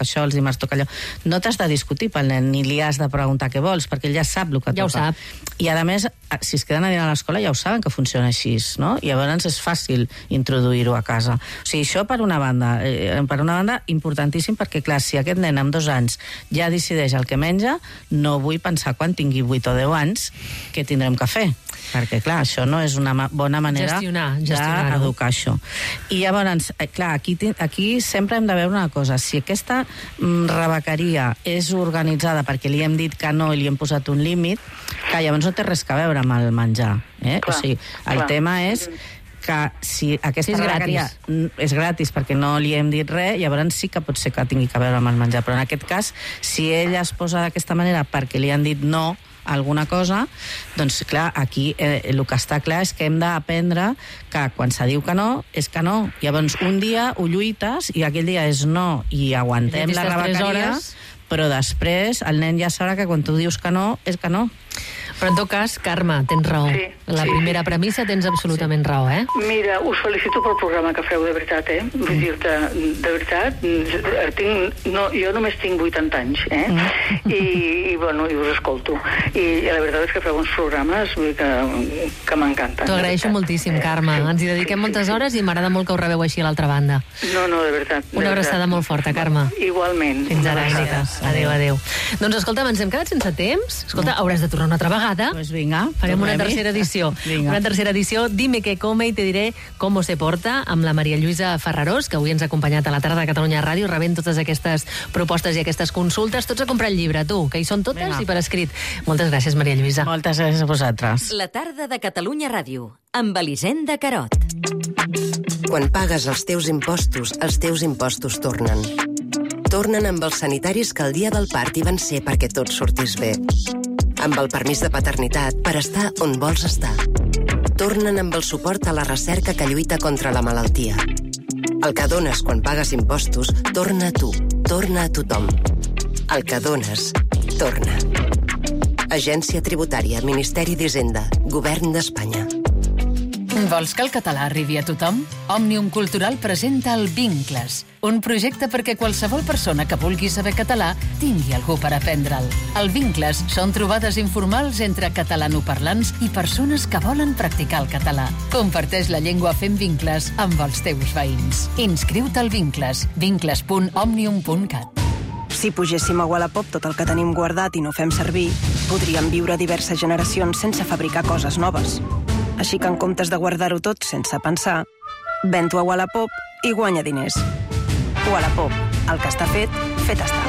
Speaker 12: toca això, els dimarts toca allò. No t'has de discutir pel nen, ni li has de preguntar què vols, perquè ell ja sap el que
Speaker 11: Ja ho
Speaker 12: toca.
Speaker 11: sap.
Speaker 12: I, a més, si es queden a dinar a l'escola ja ho saben que funciona així, no? I llavors és fàcil introduir-ho a casa. O sigui, això per una banda, eh, per una banda, importantíssim, perquè, clar, si aquest nen amb dos anys ja decideix el que menja, no vull pensar quan tingui vuit o deu anys què tindrem que fer. Perquè, clar, això no és una ma- bona manera
Speaker 11: Gestionar, gestionar-ho.
Speaker 12: d'educar això. I llavors, eh, clar, aquí, ti- aquí sempre hem de veure una cosa. Si aquesta mm, rebequeria és organitzada perquè li hem dit que no i li hem posat un límit, que llavors no té res a veure amb el menjar. Eh?
Speaker 16: Clar,
Speaker 12: o sigui, el
Speaker 16: clar.
Speaker 12: tema és que si aquesta
Speaker 11: Sí, és
Speaker 12: rebequeria
Speaker 11: gratis.
Speaker 12: mm, és gratis perquè no li hem dit res, llavors sí que pot ser que tingui a veure amb el menjar. Però en aquest cas, si ella es posa d'aquesta manera perquè li han dit no alguna cosa, doncs clar, aquí eh, el que està clar és que hem d'aprendre que quan se diu que no, és que no. Llavors un dia ho lluites i aquell dia és no i aguantem
Speaker 11: I
Speaker 12: la
Speaker 11: aquestes tres
Speaker 12: rebequeria,
Speaker 11: hores...
Speaker 12: però després el nen ja sabrà que quan tu dius que no, és que no.
Speaker 11: Però en tot cas, Carme, tens raó.
Speaker 16: Sí,
Speaker 11: La
Speaker 16: sí,
Speaker 11: primera
Speaker 16: sí.
Speaker 11: premissa tens absolutament sí. raó, eh?
Speaker 16: Mira, us felicito pel programa que feu, de veritat, eh? Vull dir-te, de veritat, tinc, no, jo només tinc vuitanta anys, eh? I, i, bueno, i us escolto. I la veritat és que feu uns programes vull dir que, que m'encanten.
Speaker 11: T'ho agraeixo moltíssim, Carme. Ens hi dediquem moltes hores i m'agrada molt que ho rebeu així a l'altra banda.
Speaker 16: No, no, de veritat. De
Speaker 11: Una abraçada
Speaker 16: veritat.
Speaker 11: molt forta, Carme.
Speaker 16: Igualment.
Speaker 11: Fins ara,
Speaker 16: Una
Speaker 11: Àngela.
Speaker 16: abraçada.
Speaker 11: Adéu, adéu. Doncs escolta, ens hem quedat sense temps. Escolta, hauràs de tornar una altra vegada.
Speaker 12: Pues vinga,
Speaker 11: Farem una
Speaker 12: tornem-hi.
Speaker 11: tercera edició.
Speaker 12: Vinga.
Speaker 11: Una tercera edició, Dime que come i te diré cómo se porta, amb la Maria Lluïsa Ferrarós, que avui ens ha acompanyat a la tarda de Catalunya Ràdio, rebent totes aquestes propostes i aquestes consultes. Tots a comprar el llibre, tu, que hi són totes
Speaker 12: Vinga.
Speaker 11: i per escrit. Moltes gràcies, Maria Lluïsa.
Speaker 12: Moltes gràcies a vosaltres.
Speaker 1: La tarda de Catalunya Ràdio, amb Elisenda Carot.
Speaker 17: Quan pagues els teus impostos, els teus impostos tornen. Tornen amb els sanitaris que el dia del part hi van ser perquè tot sortís bé. Amb el permís de paternitat per estar on vols estar. Tornen amb el suport a la recerca que lluita contra la malaltia. El que dones quan pagues impostos torna a tu, torna a tothom. El que dones, torna. Agència Tributària, Ministeri d'Hisenda, Govern d'Espanya.
Speaker 9: Vols que el català arribi a tothom? Òmnium Cultural presenta el Vincles, un projecte perquè qualsevol persona que vulgui saber català tingui algú per aprendre'l. El Vincles són trobades informals entre catalanoparlants i persones que volen practicar el català. Comparteix la llengua fent vincles amb els teus veïns. Inscriu-te al Vincles, vincles punt òmnium punt cat.
Speaker 18: Si pugéssim a Wallapop tot el que tenim guardat i no fem servir, podríem viure diverses generacions sense fabricar coses noves. Així que en comptes de guardar-ho tot sense pensar, ven-t'ho a Wallapop i guanya diners. Wallapop, el que està fet, fet està.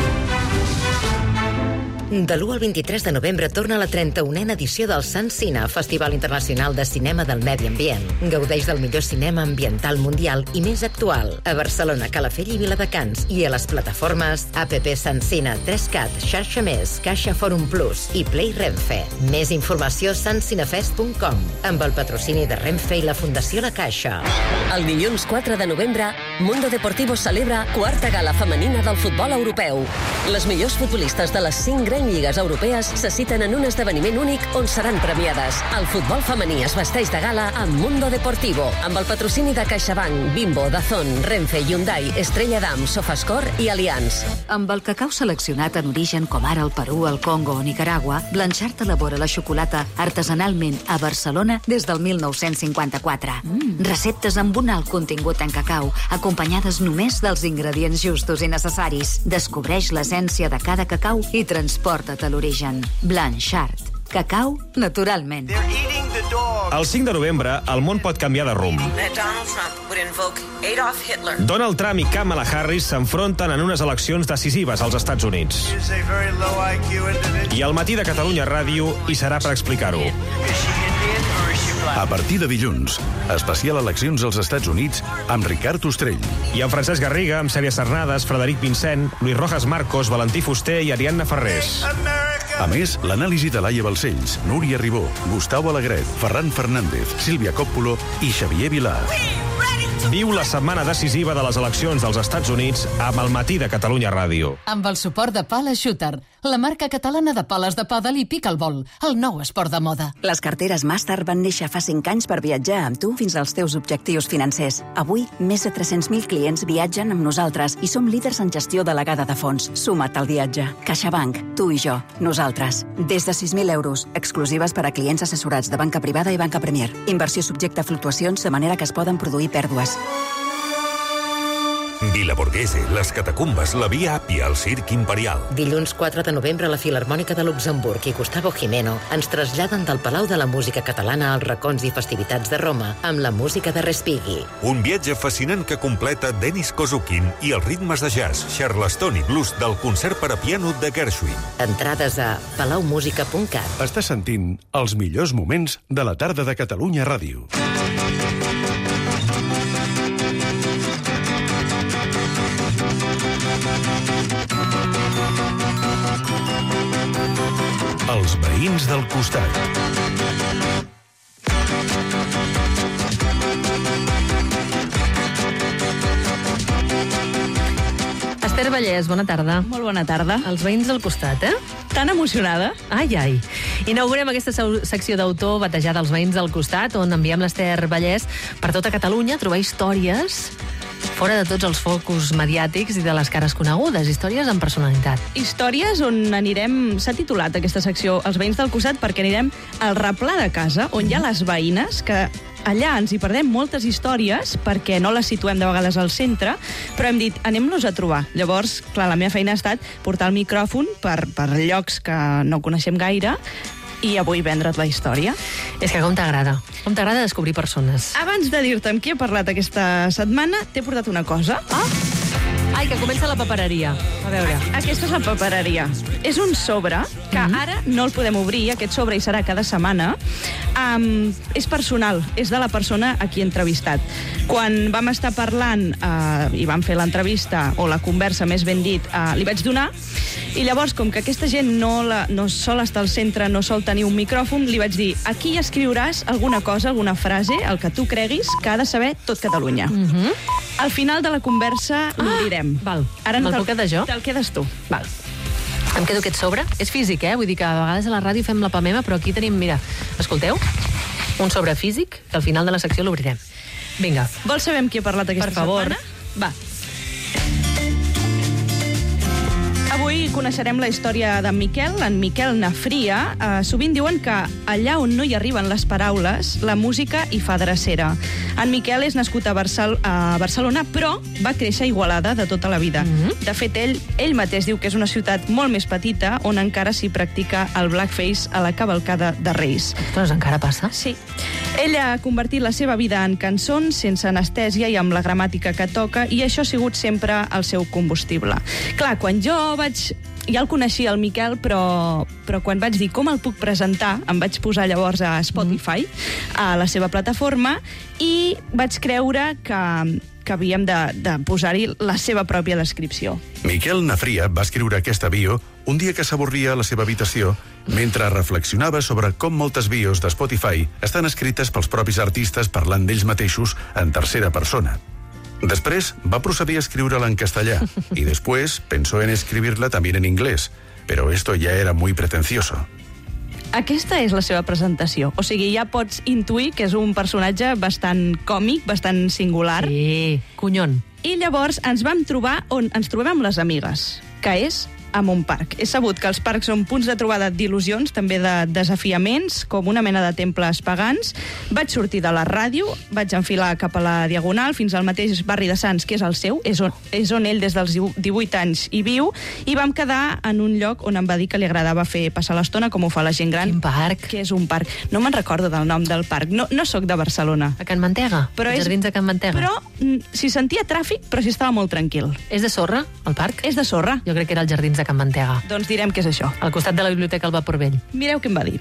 Speaker 19: De l'u al vint-i-tres de novembre torna la trenta-unena edició del Sant Cine, Festival Internacional de Cinema del Medi Ambient. Gaudeix del millor cinema ambiental mundial i més actual. A Barcelona, Calafell i Viladecans. I a les plataformes app Sant Cine, tres cat, Xarxa Més, Caixa Fòrum Plus i Play Renfe. Més informació a sant cinefest punt com, amb el patrocini de Renfe i la Fundació La Caixa.
Speaker 1: El dilluns quatre de novembre, Mundo Deportivo celebra quarta gala femenina del futbol europeu. Les millors futbolistes de les cinc grans lligues europees se citen en un esdeveniment únic on seran premiades. El futbol femení es vesteix de gala amb Mundo Deportivo, amb el patrocini de CaixaBank, Bimbo, Dazón, Renfe, Hyundai, Estrella Damm, Sofascore i Allianz.
Speaker 20: Amb el cacau seleccionat en origen com ara el Perú, el Congo o Nicaragua, Blanchard elabora la xocolata artesanalment a Barcelona des del mil nou-cents cinquanta-quatre. Mm. Receptes amb un alt contingut en cacau, acompanyades només dels ingredients justos i necessaris. Descobreix l'essència de cada cacau i transporta't a l'origen. Blanchard. Cacau naturalment.
Speaker 21: El cinc de novembre, el món pot canviar de rumb. Donald Trump i Kamala Harris s'enfronten en unes eleccions decisives als Estats Units. I al matí de Catalunya Ràdio hi serà per explicar-ho.
Speaker 10: A partir de dilluns, especial eleccions als Estats Units amb Ricard Ostrell.
Speaker 21: I amb Francesc Garriga, amb Cèlia Sarnades, Frederic Vincent, Luis Rojas Marcos, Valentí Fuster i Ariadna Ferrés.
Speaker 10: A més, l'anàlisi de Laia Balcells, Núria Ribó, Gustau Alegret, Ferran Fernández, Sílvia Còppolo i Xavier Vilà.
Speaker 21: Viu la setmana decisiva de les eleccions dels Estats Units amb el matí de Catalunya Ràdio.
Speaker 9: Amb el suport de Pala Shooter, la marca catalana de pales de pàdel i pickleball, el nou esport de moda.
Speaker 3: Les carteres Master van néixer fa cinc anys per viatjar amb tu fins als teus objectius financers. Avui, més de tres-cents mil clients viatgen amb nosaltres i som líders en gestió delegada de fons. Suma't al viatge. CaixaBank, tu i jo, nosaltres. Des de sis mil euros, exclusives per a clients assessorats de banca privada i banca Premier. Inversió subjecta a fluctuacions de manera que es poden produir pèrdues.
Speaker 22: Vila Borghese, les Catacumbes, la Via Àpia, el Circ Imperial.
Speaker 19: Dilluns quatre de novembre a la Filharmònica de Luxemburg i Gustavo Gimeno ens traslladen del Palau de la Música Catalana als racons i festivitats de Roma amb la música de Respighi.
Speaker 22: Un viatge fascinant que completa Denis Kozukin i els ritmes de jazz, charleston i blues del concert per a piano de Gershwin.
Speaker 19: Entrades a palaumusica punt cat.
Speaker 10: Estàs sentint els millors moments de la tarda de Catalunya Ràdio. Els veïns del costat.
Speaker 11: Esther Vallès, bona tarda.
Speaker 23: Molt bona tarda.
Speaker 11: Els veïns del costat, eh?
Speaker 23: Tan emocionada.
Speaker 11: Ai, ai. Inaugurem aquesta secció d'autor batejada als veïns del costat, on enviem l'Esther Vallès per tota Catalunya a trobar històries fora de tots els focus mediàtics i de les cares conegudes, històries amb personalitat.
Speaker 23: Històries on anirem, s'ha titulat aquesta secció, els veïns del costat, perquè anirem al replà de casa, on hi ha les veïnes, que allà ens hi perdem moltes històries, perquè no les situem de vegades al centre, però hem dit, anem-los a trobar. Llavors, clar, la meva feina ha estat portar el micròfon per, per llocs que no coneixem gaire, i avui vendre't la història.
Speaker 11: És que com t'agrada? Com t'agrada descobrir persones?
Speaker 23: Abans de dir-te amb qui he parlat aquesta setmana, t'he portat una cosa.
Speaker 11: Ah! Ai, que comença la papereria. A veure.
Speaker 23: Aquesta és la papereria. És un sobre que mm-hmm. ara no el podem obrir. Aquest sobre hi serà cada setmana. Um, és personal. És de la persona a qui he entrevistat. Quan vam estar parlant uh, i vam fer l'entrevista, o la conversa, més ben dit, uh, li vaig donar. I llavors, com que aquesta gent no, la, no sol estar al centre, no sol tenir un micròfon, li vaig dir, aquí escriuràs alguna cosa, alguna frase, el que tu creguis, que ha de saber tot Catalunya.
Speaker 11: Mm-hmm.
Speaker 23: Al final de la conversa ah, l'obrirem.
Speaker 11: Val. Ara no me'l puc quedar jo?
Speaker 23: Te'l quedes tu.
Speaker 11: Val. Em quedo aquest sobre. És físic, eh? Vull dir que a vegades a la ràdio fem la pamema, però aquí tenim, mira, escolteu, un sobre físic, que al final de la secció l'obrirem. Vinga.
Speaker 23: Vols saber amb qui he parlat aquesta
Speaker 11: per favor.
Speaker 23: setmana? Va. Avui coneixerem la història d'en Miquel, en Miquel Nafria. Eh, sovint diuen que allà on no hi arriben les paraules, la música hi fa drecera. En Miquel és nascut a, Barcel a Barcelona, però va créixer a Igualada de tota la vida. Mm-hmm. De fet, ell, ell mateix diu que és una ciutat molt més petita on encara s'hi practica el blackface a la cavalcada de Reis.
Speaker 11: Doncs encara passa?
Speaker 23: Sí. Ell ha convertit la seva vida en cançons, sense anestèsia i amb la gramàtica que toca, i això ha sigut sempre el seu combustible. Clar, quan jo vaig... Ja el coneixia, el Miquel, però, però quan vaig dir com el puc presentar, em vaig posar llavors a Spotify, mm. a la seva plataforma, i vaig creure que, que havíem de, de posar-hi la seva pròpia descripció.
Speaker 10: Miquel Nafria va escriure aquesta bio un dia que s'avorria a la seva habitació mentre reflexionava sobre com moltes bios de Spotify estan escrites pels propis artistes parlant d'ells mateixos en tercera persona. Després va procedir a escriure-la en castellà y después pensó en escribirla también en inglés, pero esto ya era muy pretencioso.
Speaker 23: Aquesta és la seva presentació. O sigui, ja pots intuir que és un personatge bastant còmic, bastant singular.
Speaker 11: Sí, conyon.
Speaker 23: I llavors ens vam trobar on ens trobem amb les amigues, que és a Montparc. És sabut que els parcs són punts de trobada d'il·lusions, també de desafiaments, com una mena de temples pagans. Vaig sortir de la ràdio, vaig enfilar cap a la Diagonal, fins al mateix barri de Sants, que és el seu, és on, és on ell des dels divuit anys hi viu, i vam quedar en un lloc on em va dir que li agradava fer passar l'estona, com ho fa la gent gran.
Speaker 11: Quin parc?
Speaker 23: Que és un parc. No me'n recordo del nom del parc. No, no sóc de Barcelona.
Speaker 11: A Can Mantega?
Speaker 23: Però és,
Speaker 11: Jardins de Can Mantega?
Speaker 23: Però s'hi sentia tràfic, però s'hi estava molt tranquil.
Speaker 11: És de sorra, el parc?
Speaker 23: És de sorra.
Speaker 11: Jo crec que era el Jardins de Can Mantega.
Speaker 23: Doncs direm que és això.
Speaker 11: Al costat de la biblioteca al Vapor Vell.
Speaker 23: Mireu què em va dir.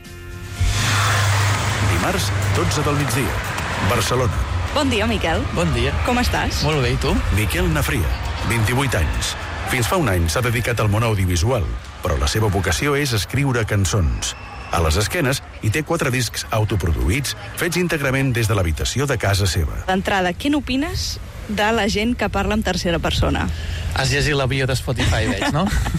Speaker 10: Dimarts, dotze del migdia, Barcelona.
Speaker 23: Bon dia, Miquel.
Speaker 24: Bon dia.
Speaker 23: Com estàs?
Speaker 24: Molt bé, i tu?
Speaker 10: Miquel Nafria, vint-i-vuit anys. Fins fa un any s'ha dedicat al món audiovisual, però la seva vocació és escriure cançons. A les esquenes hi té quatre discs autoproduïts, fets íntegrament des de l'habitació de casa seva.
Speaker 23: D'entrada, què n'opines de la gent que parla en tercera persona?
Speaker 24: Has llegit la bio de Spotify, veig, no?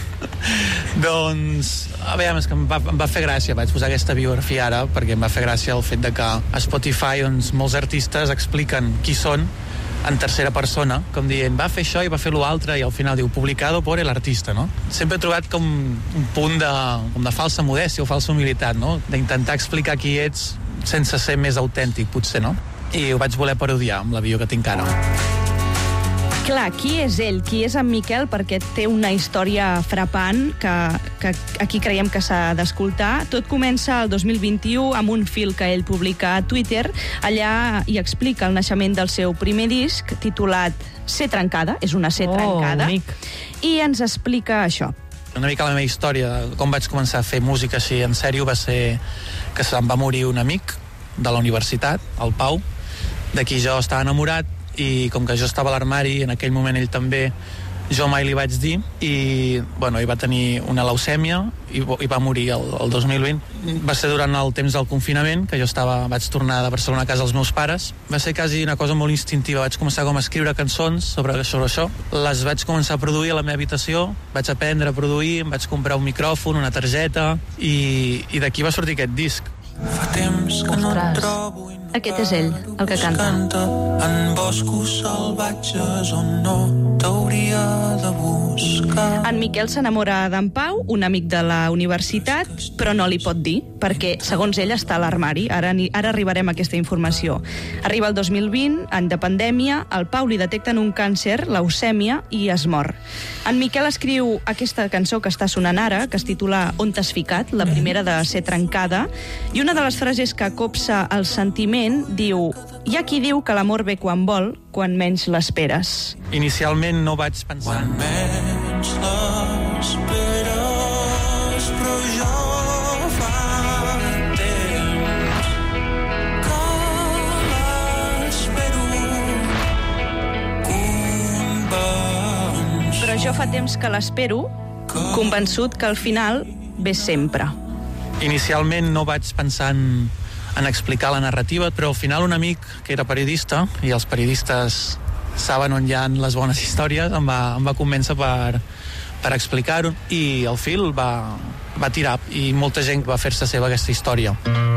Speaker 4: Doncs, a veure, és que em va, em va fer gràcia, vaig posar aquesta biografia ara, perquè em va fer gràcia el fet de que a Spotify doncs, molts artistes expliquen qui són en tercera persona, com dient, va fer això i va fer l'altre, i al final diu, publicado por el artista, no? Sempre he trobat com un punt de, com de falsa modèstia o falsa humilitat, no? D'intentar explicar qui ets sense ser més autèntic, potser, no? I ho vaig voler parodiar amb la bio que tinc ara.
Speaker 23: Clar, qui és ell? Qui és en Miquel? Perquè té una història frapant que, que aquí creiem que s'ha d'escoltar. Tot comença el dos mil vint-i-u amb un fil que ell publica a Twitter. Allà hi explica el naixement del seu primer disc, titulat C trencada, és una C trencada,
Speaker 11: bonic.
Speaker 23: I ens explica això.
Speaker 4: Una mica la meva història, com vaig començar a fer música així en sèrio, va ser que se'm va morir un amic de la universitat, el Pau, de qui jo estava enamorat, i com que jo estava a l'armari, en aquell moment ell també, jo mai li vaig dir, i bueno, ell va tenir una leucèmia i, i va morir el, el dos mil vint. Va ser durant el temps del confinament, que jo estava, vaig tornar de Barcelona a casa dels meus pares. Va ser quasi una cosa molt instintiva. Vaig començar com a escriure cançons sobre, sobre això. Les vaig començar a produir a la meva habitació, vaig aprendre a produir, em vaig comprar un micròfon, una targeta, i, i d'aquí va sortir aquest disc.
Speaker 23: Fa temps que no et trobo. Aquest és ell, el que canta.
Speaker 5: En boscos salvatges on no t'hauria de buscar.
Speaker 23: En Miquel s'enamora d'en Pau, un amic de la universitat, però no li pot dir, perquè, segons ell, està a l'armari. Ara, ara arribarem a aquesta informació. Arriba el dos mil vint, any de pandèmia, al Pau li detecten un càncer, leucèmia, i es mor. En Miquel escriu aquesta cançó que està sonant ara, que es titula On t'has ficat, la primera de ser trencada, i una de les frases que copsa el sentiment diu, hi ha qui diu que l'amor ve quan vol, quan menys l'esperes.
Speaker 4: Inicialment no vaig pensar...
Speaker 5: Quan menys l'esperes, però jo fa temps que l'espero convençut.
Speaker 23: Però jo fa temps que l'espero, convençut que al final ve sempre.
Speaker 4: Inicialment no vaig pensar en en explicar la narrativa, però al final un amic que era periodista, i els periodistes saben on hi ha les bones històries, em va, em va convèncer per, per explicar-ho, i el fil va, va tirar, i molta gent va fer-se seva aquesta història.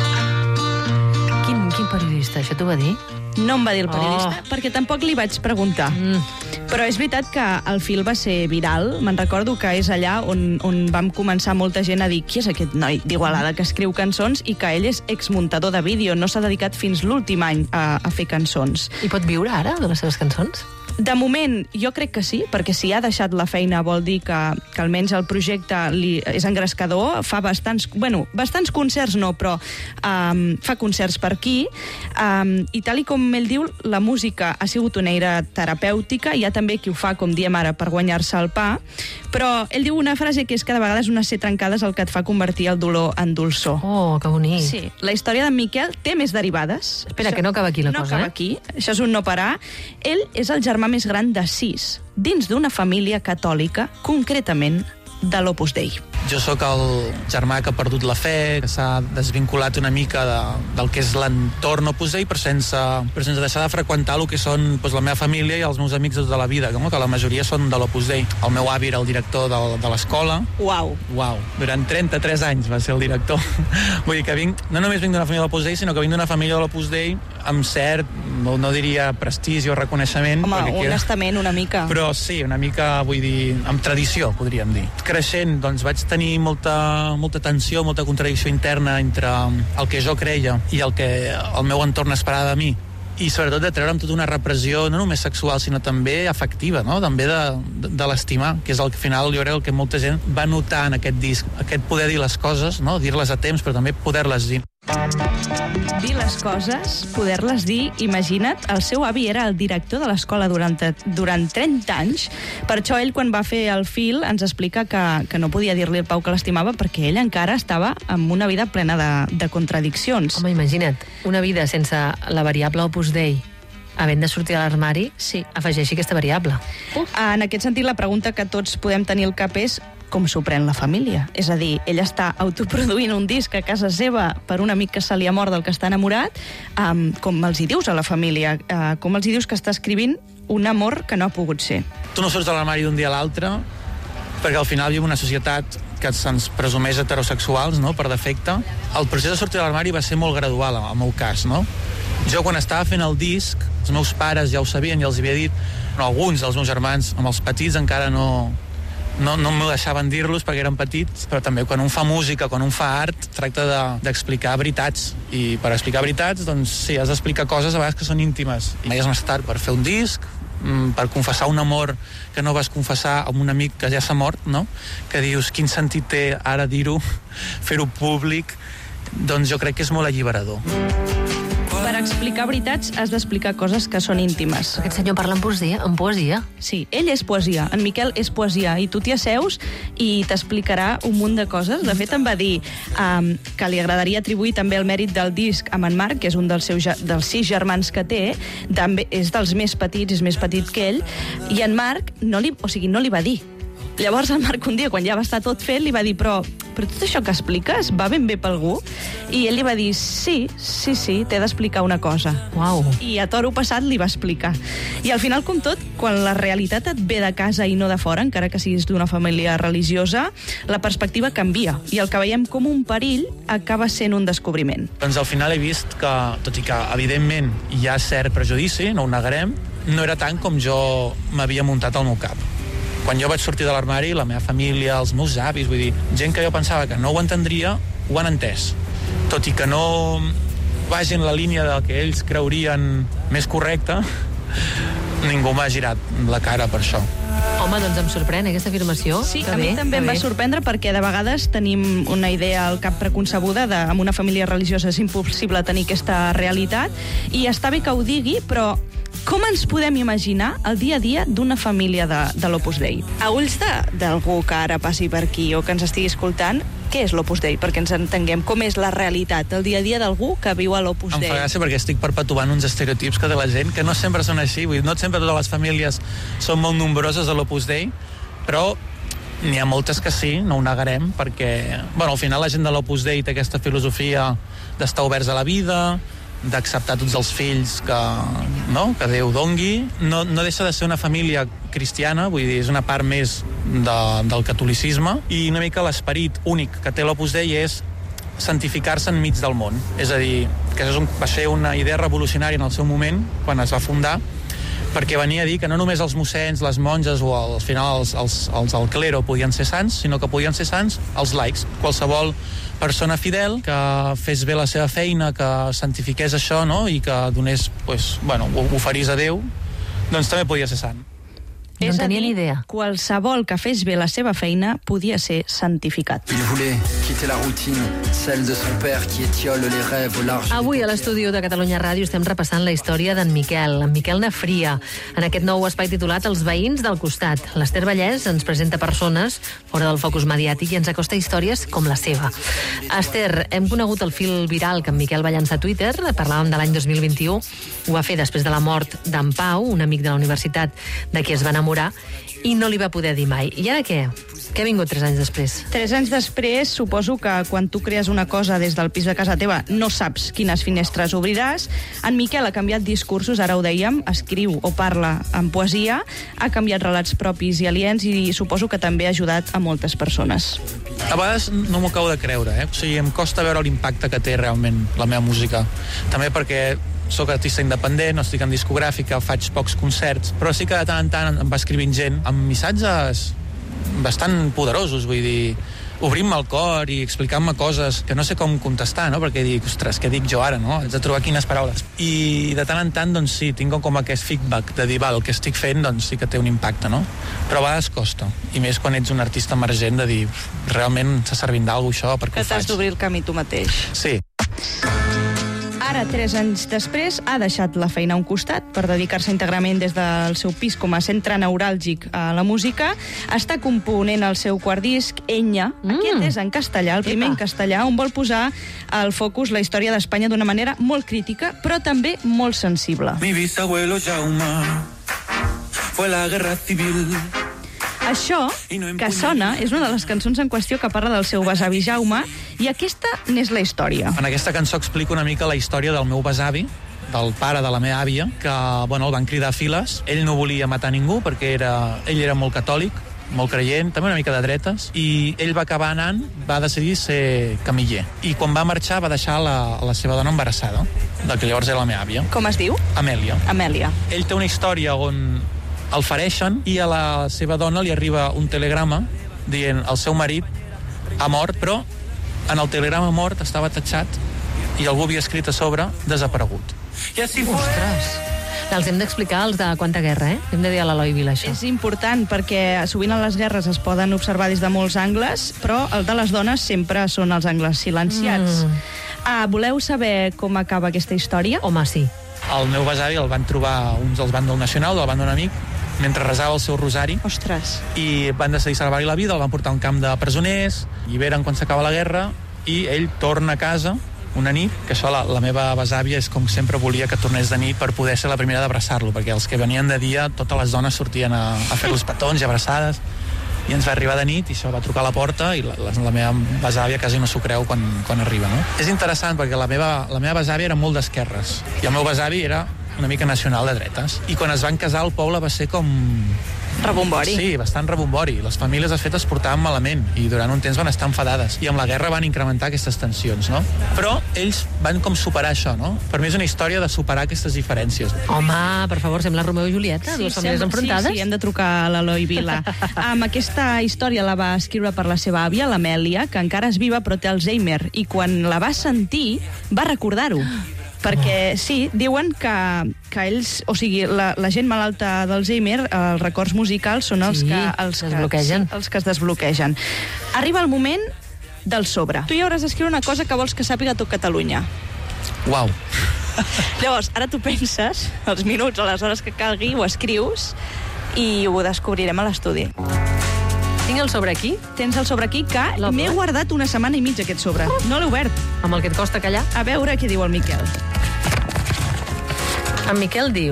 Speaker 11: Quin, quin periodista? Això t'ho va dir?
Speaker 23: No em va dir el periodista, oh. perquè tampoc li vaig preguntar. Mm. Però és veritat que el fil va ser viral. Me'n recordo que és allà on, on vam començar molta gent a dir qui és aquest noi d'Igualada que escriu cançons, i que ell és exmuntador de vídeo, no s'ha dedicat fins l'últim any a, a fer cançons.
Speaker 11: I pot viure ara de les seves cançons?
Speaker 23: De moment, jo crec que sí, perquè si ha deixat la feina vol dir que, que almenys el projecte li, és engrescador, fa bastants, bueno, bastants concerts no, però um, fa concerts per aquí, um, i tal i com ell diu, la música ha sigut una eina terapèutica, hi ha també qui ho fa, com diem ara, per guanyar-se el pa, però ell diu una frase que és que de vegades una C trencada és el que et fa convertir el dolor en dolçor.
Speaker 11: Oh, que bonic.
Speaker 23: Sí, la història d'en Miquel té més derivades.
Speaker 11: Espera, això, que no acaba aquí la
Speaker 23: no
Speaker 11: cosa,
Speaker 23: acaba
Speaker 11: eh?
Speaker 23: aquí, això és un no parar. Ell és el germà més gran de sis, dins d'una família catòlica, concretament de l'Opus Dei.
Speaker 4: Jo sóc el germà que ha perdut la fe, que s'ha desvinculat una mica de, del que és l'entorn Opus Dei, però sense, però sense deixar de freqüentar el que són doncs, la meva família i els meus amics de tota la vida, no? Que la majoria són de l'Opus Dei. El meu avi era el director de, de l'escola.
Speaker 23: Uau!
Speaker 4: Uau! Durant trenta-tres anys va ser el director. Vull dir que vinc, no només vinc d'una família de l'Opus Dei, sinó que vinc d'una família de l'Opus Dei amb cert, no, no diria prestigi o reconeixement.
Speaker 23: Home, honestament, una mica.
Speaker 4: Però sí, una mica, vull dir, amb tradició, podríem dir. Creixent, doncs vaig tenir molta, molta tensió, molta contradicció interna entre el que jo creia i el que el meu entorn esperava de mi. I sobretot de treure'm tota una repressió, no només sexual, sinó també afectiva, no? També de, de, de l'estimar, que és el que al final jo crec el que molta gent va notar en aquest disc. Aquest poder dir les coses, no? Dir-les a temps, però també poder-les dir.
Speaker 23: Dir les coses, poder-les dir, imagina't, el seu avi era el director de l'escola durant, durant trenta anys, per això ell quan va fer el fil ens explica que, que no podia dir-li al Pau que l'estimava perquè ell encara estava amb una vida plena de, de contradiccions.
Speaker 11: Home, imagina't, una vida sense la variable Opus Dei, havent de sortir a l'armari,
Speaker 23: sí.
Speaker 11: Afegeixi aquesta variable.
Speaker 23: Uh. En aquest sentit, la pregunta que tots podem tenir al cap és com s'ho pren la família. És a dir, ell està autoproduint un disc a casa seva per un amic que se li ha mort del que està enamorat, um, com els hi dius a la família, uh, com els hi dius que està escrivint un amor que no ha pogut ser.
Speaker 4: Tu no surts de l'armari d'un dia a l'altre perquè al final vivim una societat que se'ns presumeix heterosexuals, no?, per defecte. El procés de sortir de l'armari va ser molt gradual, al meu cas, no? Jo, quan estava fent el disc, els meus pares ja ho sabien, ja els havia dit, no, alguns dels meus germans, amb els petits encara no, no, no m'ho deixaven dir-los perquè eren petits, però també quan un fa música, quan un fa art, tracta de, d'explicar veritats. I per explicar veritats, doncs sí, has d'explicar coses a vegades que són íntimes. Mai és massa tard per fer un disc, per confessar un amor que no vas confessar amb un amic que ja s'ha mort, no? Que dius, quin sentit té ara dir-ho, fer-ho públic? Doncs jo crec que és molt alliberador.
Speaker 23: Per explicar veritats has d'explicar coses que són íntimes.
Speaker 11: Aquest senyor parla en poesia, en poesia.
Speaker 23: Sí, ell és poesia, en Miquel és poesia, i tu t'hi asseus i t'explicarà un munt de coses. De fet, em va dir um, que li agradaria atribuir també el mèrit del disc a en Marc, que és un dels, seus, dels sis germans que té, també és dels més petits, és més petit que ell, i en Marc no li, o sigui, no li va dir. Llavors el Marc un dia, quan ja va estar tot fet, li va dir, però, però tot això que expliques va ben bé per algú? I ell li va dir, sí, sí, sí, t'he d'explicar una cosa.
Speaker 11: Uau.
Speaker 23: I a toro passat li va explicar. I al final, com tot, quan la realitat et ve de casa i no de fora, encara que siguis d'una família religiosa, la perspectiva canvia. I el que veiem com un perill acaba sent un descobriment.
Speaker 4: Doncs al final he vist que, tot i que evidentment hi ha cert prejudici, no ho negarem, no era tant com jo m'havia muntat al meu cap. Quan jo vaig sortir de l'armari, la meva família, els meus avis, vull dir, gent que jo pensava que no ho entendria, ho han entès. Tot i que no vagi en la línia del que ells creurien més correcta, ningú m'ha girat la cara per això.
Speaker 11: Home, doncs em sorprèn aquesta afirmació.
Speaker 23: Sí,
Speaker 11: que
Speaker 23: a mi
Speaker 11: bé,
Speaker 23: també em va
Speaker 11: bé.
Speaker 23: sorprendre perquè de vegades tenim una idea al cap preconcebuda de amb una família religiosa és impossible tenir aquesta realitat, i està bé que ho digui, però com ens podem imaginar el dia a dia d'una família de, de l'Opus Dei? A ulls d'algú que ara passi per aquí o que ens estigui escoltant, què és l'Opus Dei? Perquè ens entenguem com és la realitat, el dia a dia d'algú que viu a l'Opus Dei.
Speaker 4: Em fa gràcia perquè estic perpetuant uns estereotips que de la gent que no sempre són així. Vull dir, no sempre totes les famílies són molt nombroses a l'Opus Dei, però n'hi ha moltes que sí, no ho negarem, perquè bueno, al final la gent de l'Opus Dei té aquesta filosofia d'estar oberts a la vida, d'acceptar tots els fills que, no? que Déu dongui. No, no deixa de ser una família cristiana, vull dir, és una part més de, del catolicisme, i una mica l'esperit únic que té l'Opus Dei és santificar-se enmig del món. És a dir, que és un, va ser una idea revolucionària en el seu moment, quan es va fundar, perquè venia a dir que no només els mossens, les monges o al final els, els, els el clero podien ser sants, sinó que podien ser sants els laics. Qualsevol persona fidel que fes bé la seva feina, que santifiqués això, no? I que donés, pues, bueno, ho oferís a Déu, doncs també podia ser sant.
Speaker 11: No en tenia ni idea.
Speaker 23: Qualsevol que fes bé la seva feina podia ser santificat.
Speaker 2: Il voulait quitter la routine, celle de son père qui étiole les rêves au large.
Speaker 11: Avui a l'estudi de Catalunya Ràdio estem repassant la història d'en Miquel, en Miquel Nafria, en aquest nou espai titulat Els veïns del costat. L'Ester Vallès ens presenta persones fora del focus mediàtic i ens acosta històries com la seva. Esther, hem conegut el fil viral que en Miquel va llançar a Twitter, parlàvem de l'any dos mil vint-i-u, ho va fer després de la mort d'en Pau, un amic de la universitat de qui es va enamorar, i no li va poder dir mai. I ara què? Què ha vingut tres anys després?
Speaker 23: Tres anys després, suposo que quan tu crees una cosa des del pis de casa teva no saps quines finestres obriràs. En Miquel ha canviat discursos, ara ho dèiem, escriu o parla en poesia, ha canviat relats propis i aliens i suposo que també ha ajudat a moltes persones.
Speaker 4: A vegades no m'ho acabo de creure, eh? O sigui, em costa veure l'impacte que té realment la meva música. També perquè soc artista independent, no estic en discogràfica, faig pocs concerts, però sí que de tant en tant em va escrivint gent amb missatges bastant poderosos, vull dir, obrint-me el cor i explicant-me coses que no sé com contestar, no? Perquè dic, ostres, què dic jo ara, no? Haig de trobar quines paraules. I de tant en tant, doncs sí, tinc com aquest feedback de dir, val, el que estic fent, doncs sí que té un impacte, no? Però a vegades costa. I més quan ets un artista emergent de dir, realment està servint d'algú això, perquè
Speaker 23: que
Speaker 4: ho faig.
Speaker 23: t'has d'obrir el camí tu mateix.
Speaker 4: Sí.
Speaker 23: Ara, tres anys després, ha deixat la feina a un costat per dedicar-se íntegrament des del seu pis com a centre neuràlgic a la música. Està component el seu quart disc, Enya. Mm. Aquest és en castellà, el primer en castellà, on vol posar al focus la història d'Espanya d'una manera molt crítica, però també molt sensible.
Speaker 5: Mi bisabuelo Jaume fue la guerra civil.
Speaker 23: Això, que sona, és una de les cançons en qüestió que parla del seu besavi Jaume, i aquesta n'és la història.
Speaker 4: En aquesta cançó explico una mica la història del meu besavi, del pare de la meva àvia, que bueno, el van cridar a files. Ell no volia matar ningú perquè era, ell era molt catòlic, molt creient, també una mica de dretes, i ell va acabar anant, va decidir ser camiller. I quan va marxar va deixar la, la seva dona embarassada, del que llavors era la meva àvia.
Speaker 23: Com es diu?
Speaker 4: Amèlia.
Speaker 23: Amèlia.
Speaker 4: Ell té una història on el fereixen i a la seva dona li arriba un telegrama dient el seu marit ha mort, però en el telegrama mort estava tatxat i algú havia escrit a sobre desaparegut.
Speaker 11: Ostres! Els hem d'explicar els de Quanta Guerra, eh? Hem de dir a l'Eloi Vila, això.
Speaker 23: És important, perquè sovint a les guerres es poden observar des de molts angles, però el de les dones sempre són els angles silenciats. Mm. Ah, voleu saber com acaba aquesta història?
Speaker 11: Home, sí.
Speaker 4: El meu besavi el van trobar uns dels bàndol nacional, del bàndol amic, mentre resava el seu rosari.
Speaker 23: Ostres.
Speaker 4: I van decidir salvar-li la vida, el van portar a un camp de presoners, lliberen quan s'acaba la guerra, i ell torna a casa una nit, que això la, la meva besàvia és com sempre volia que tornés de nit per poder ser la primera d'abraçar-lo, perquè els que venien de dia, totes les dones sortien a, a fer-los petons i abraçades, i ens va arribar de nit i això va trucar a la porta i la, la, la meva besàvia quasi no s'ho creu quan, quan arriba, no? És interessant perquè la meva, la meva besàvia era molt d'esquerres i el meu besavi era una mica nacional de dretes. I quan es van casar el poble va ser com...
Speaker 23: Rebombori.
Speaker 4: Sí, bastant rebombori. Les famílies, de fet, es portaven malament i durant un temps van estar enfadades. I amb la guerra van incrementar aquestes tensions, no? Però ells van com superar això, no? Per mi és una història de superar aquestes diferències.
Speaker 11: Home, per favor, sembla Romeu i Julieta,
Speaker 23: Sí,
Speaker 11: dues famílies
Speaker 23: sembla-
Speaker 11: enfrontades.
Speaker 23: Sí, sí, hem de trucar a l'Eloi Vila. Amb aquesta història la va escriure per la seva àvia, l'Amèlia, que encara és viva però té Alzheimer, i quan la va sentir va recordar-ho. Perquè, sí, diuen que, que ells, o sigui, la, la gent malalta d'Alzheimer, els records musicals són els
Speaker 11: Sí,
Speaker 23: que, els que,
Speaker 11: desbloquegen.
Speaker 23: sí, els que es desbloquegen. Arriba el moment del sobre. Tu hi hauràs d'escriure una cosa que vols que sàpiga tot Catalunya.
Speaker 4: Uau.
Speaker 23: Llavors, ara tu penses, els minuts o les hores que calgui, ho escrius i ho descobrirem a l'estudi.
Speaker 11: Tinc el sobre aquí.
Speaker 23: Tens el sobre aquí, que m'he guardat una setmana i mitja, aquest sobre. No l'he obert.
Speaker 11: Amb el que et costa callar.
Speaker 23: A veure què diu el Miquel.
Speaker 11: En Miquel diu: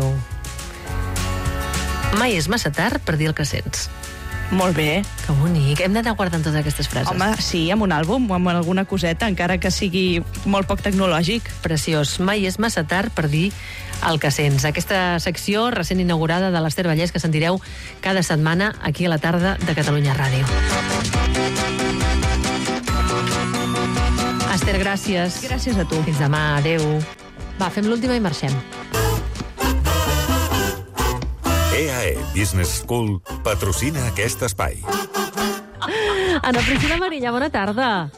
Speaker 11: mai és massa tard per dir el que sents.
Speaker 23: Molt bé.
Speaker 11: Que bonic. Hem d'anar guardant totes aquestes frases.
Speaker 23: Home, sí, amb un àlbum o amb alguna coseta, encara que sigui molt poc tecnològic.
Speaker 11: Preciós. Mai és massa tard per dir el que sents. Aquesta secció recent inaugurada de l'Ester Vallès que sentireu cada setmana aquí a la tarda de Catalunya Ràdio. Esther, gràcies.
Speaker 23: Gràcies a tu.
Speaker 11: Fins demà. Adéu. Va, fem l'última i marxem.
Speaker 22: E A E Business School patrocina aquest espai.
Speaker 11: Ana Priscila Marilla, bona tarda.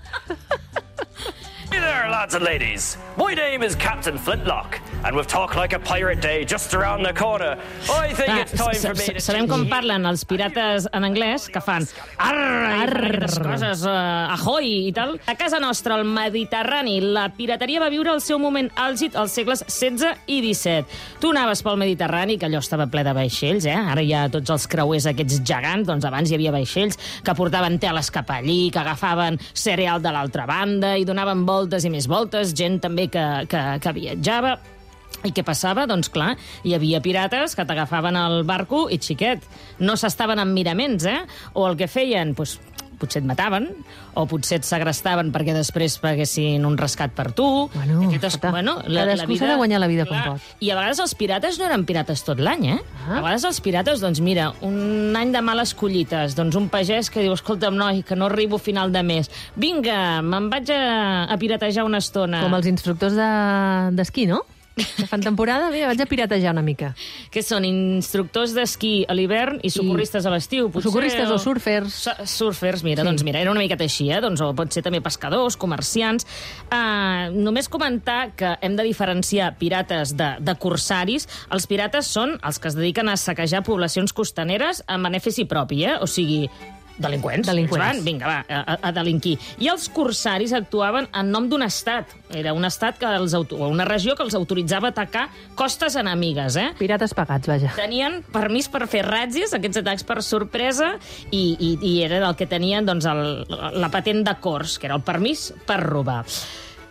Speaker 6: Hey there, lads and ladies. My name is Captain Flintlock, and with Talk Like a Pirate Day just around the corner, I think it's time for me to...
Speaker 7: Sabem com parlen els pirates en anglès, que fan arr, arr, aquestes coses, uh, ahoy i tal. A casa nostra, al Mediterrani, la pirateria va viure el seu moment àlgid als segles setze i disset. Tu anaves pel Mediterrani, que allò estava ple de vaixells, eh? Ara hi ha tots els creuers aquests gegants, doncs abans hi havia vaixells que portaven teles cap allí, que agafaven cereal de l'altra banda i donaven voltes i més voltes, gent també que, que, que viatjava. I què passava? Doncs clar, hi havia pirates que t'agafaven el barco i xiquet. No s'estaven en miraments, eh? O el que feien, doncs, potser et mataven, o potser et segrestaven perquè després paguessin un rescat per tu.
Speaker 11: Bueno,
Speaker 7: Aquestes,
Speaker 11: escolta,
Speaker 7: bueno, la, la
Speaker 11: cadascú
Speaker 7: vida,
Speaker 11: s'ha de guanyar la vida
Speaker 7: clar.
Speaker 11: com pot.
Speaker 7: I a vegades els pirates no eren pirates tot l'any, eh? Ah. A vegades els pirates, doncs mira, un any de males collites, doncs un pagès que diu, escolta'm, noi, que no arribo a final de mes. Vinga, me'n vaig a, a piratejar una estona.
Speaker 11: Com els instructors de- d'esquí, no? Que fan temporada, bé, vaig a piratejar una mica.
Speaker 7: Que són instructors d'esquí a l'hivern i socorristes a l'estiu.
Speaker 11: O socorristes o surfers.
Speaker 7: Surfers, mira,
Speaker 11: Sí.
Speaker 7: doncs mira, era una miqueta així, eh? Doncs, o pot ser també pescadors, comerciants. Uh, només comentar que hem de diferenciar pirates de, de corsaris. Els pirates són els que es dediquen a saquejar poblacions costaneres en benefici propi, eh? O sigui, delinqüents.
Speaker 11: Delinqüents.
Speaker 7: Van, vinga, va, a, a delinquir. I els corsaris actuaven en nom d'un estat. Era un estat que els auto... o una regió que els autoritzava a atacar costes enemigues, eh?
Speaker 11: Pirates pagats, vaja.
Speaker 7: Tenien permís per fer ratzis, aquests atacs per sorpresa, i, i, i era el que tenien doncs, el, la patent de cors, que era el permís per robar.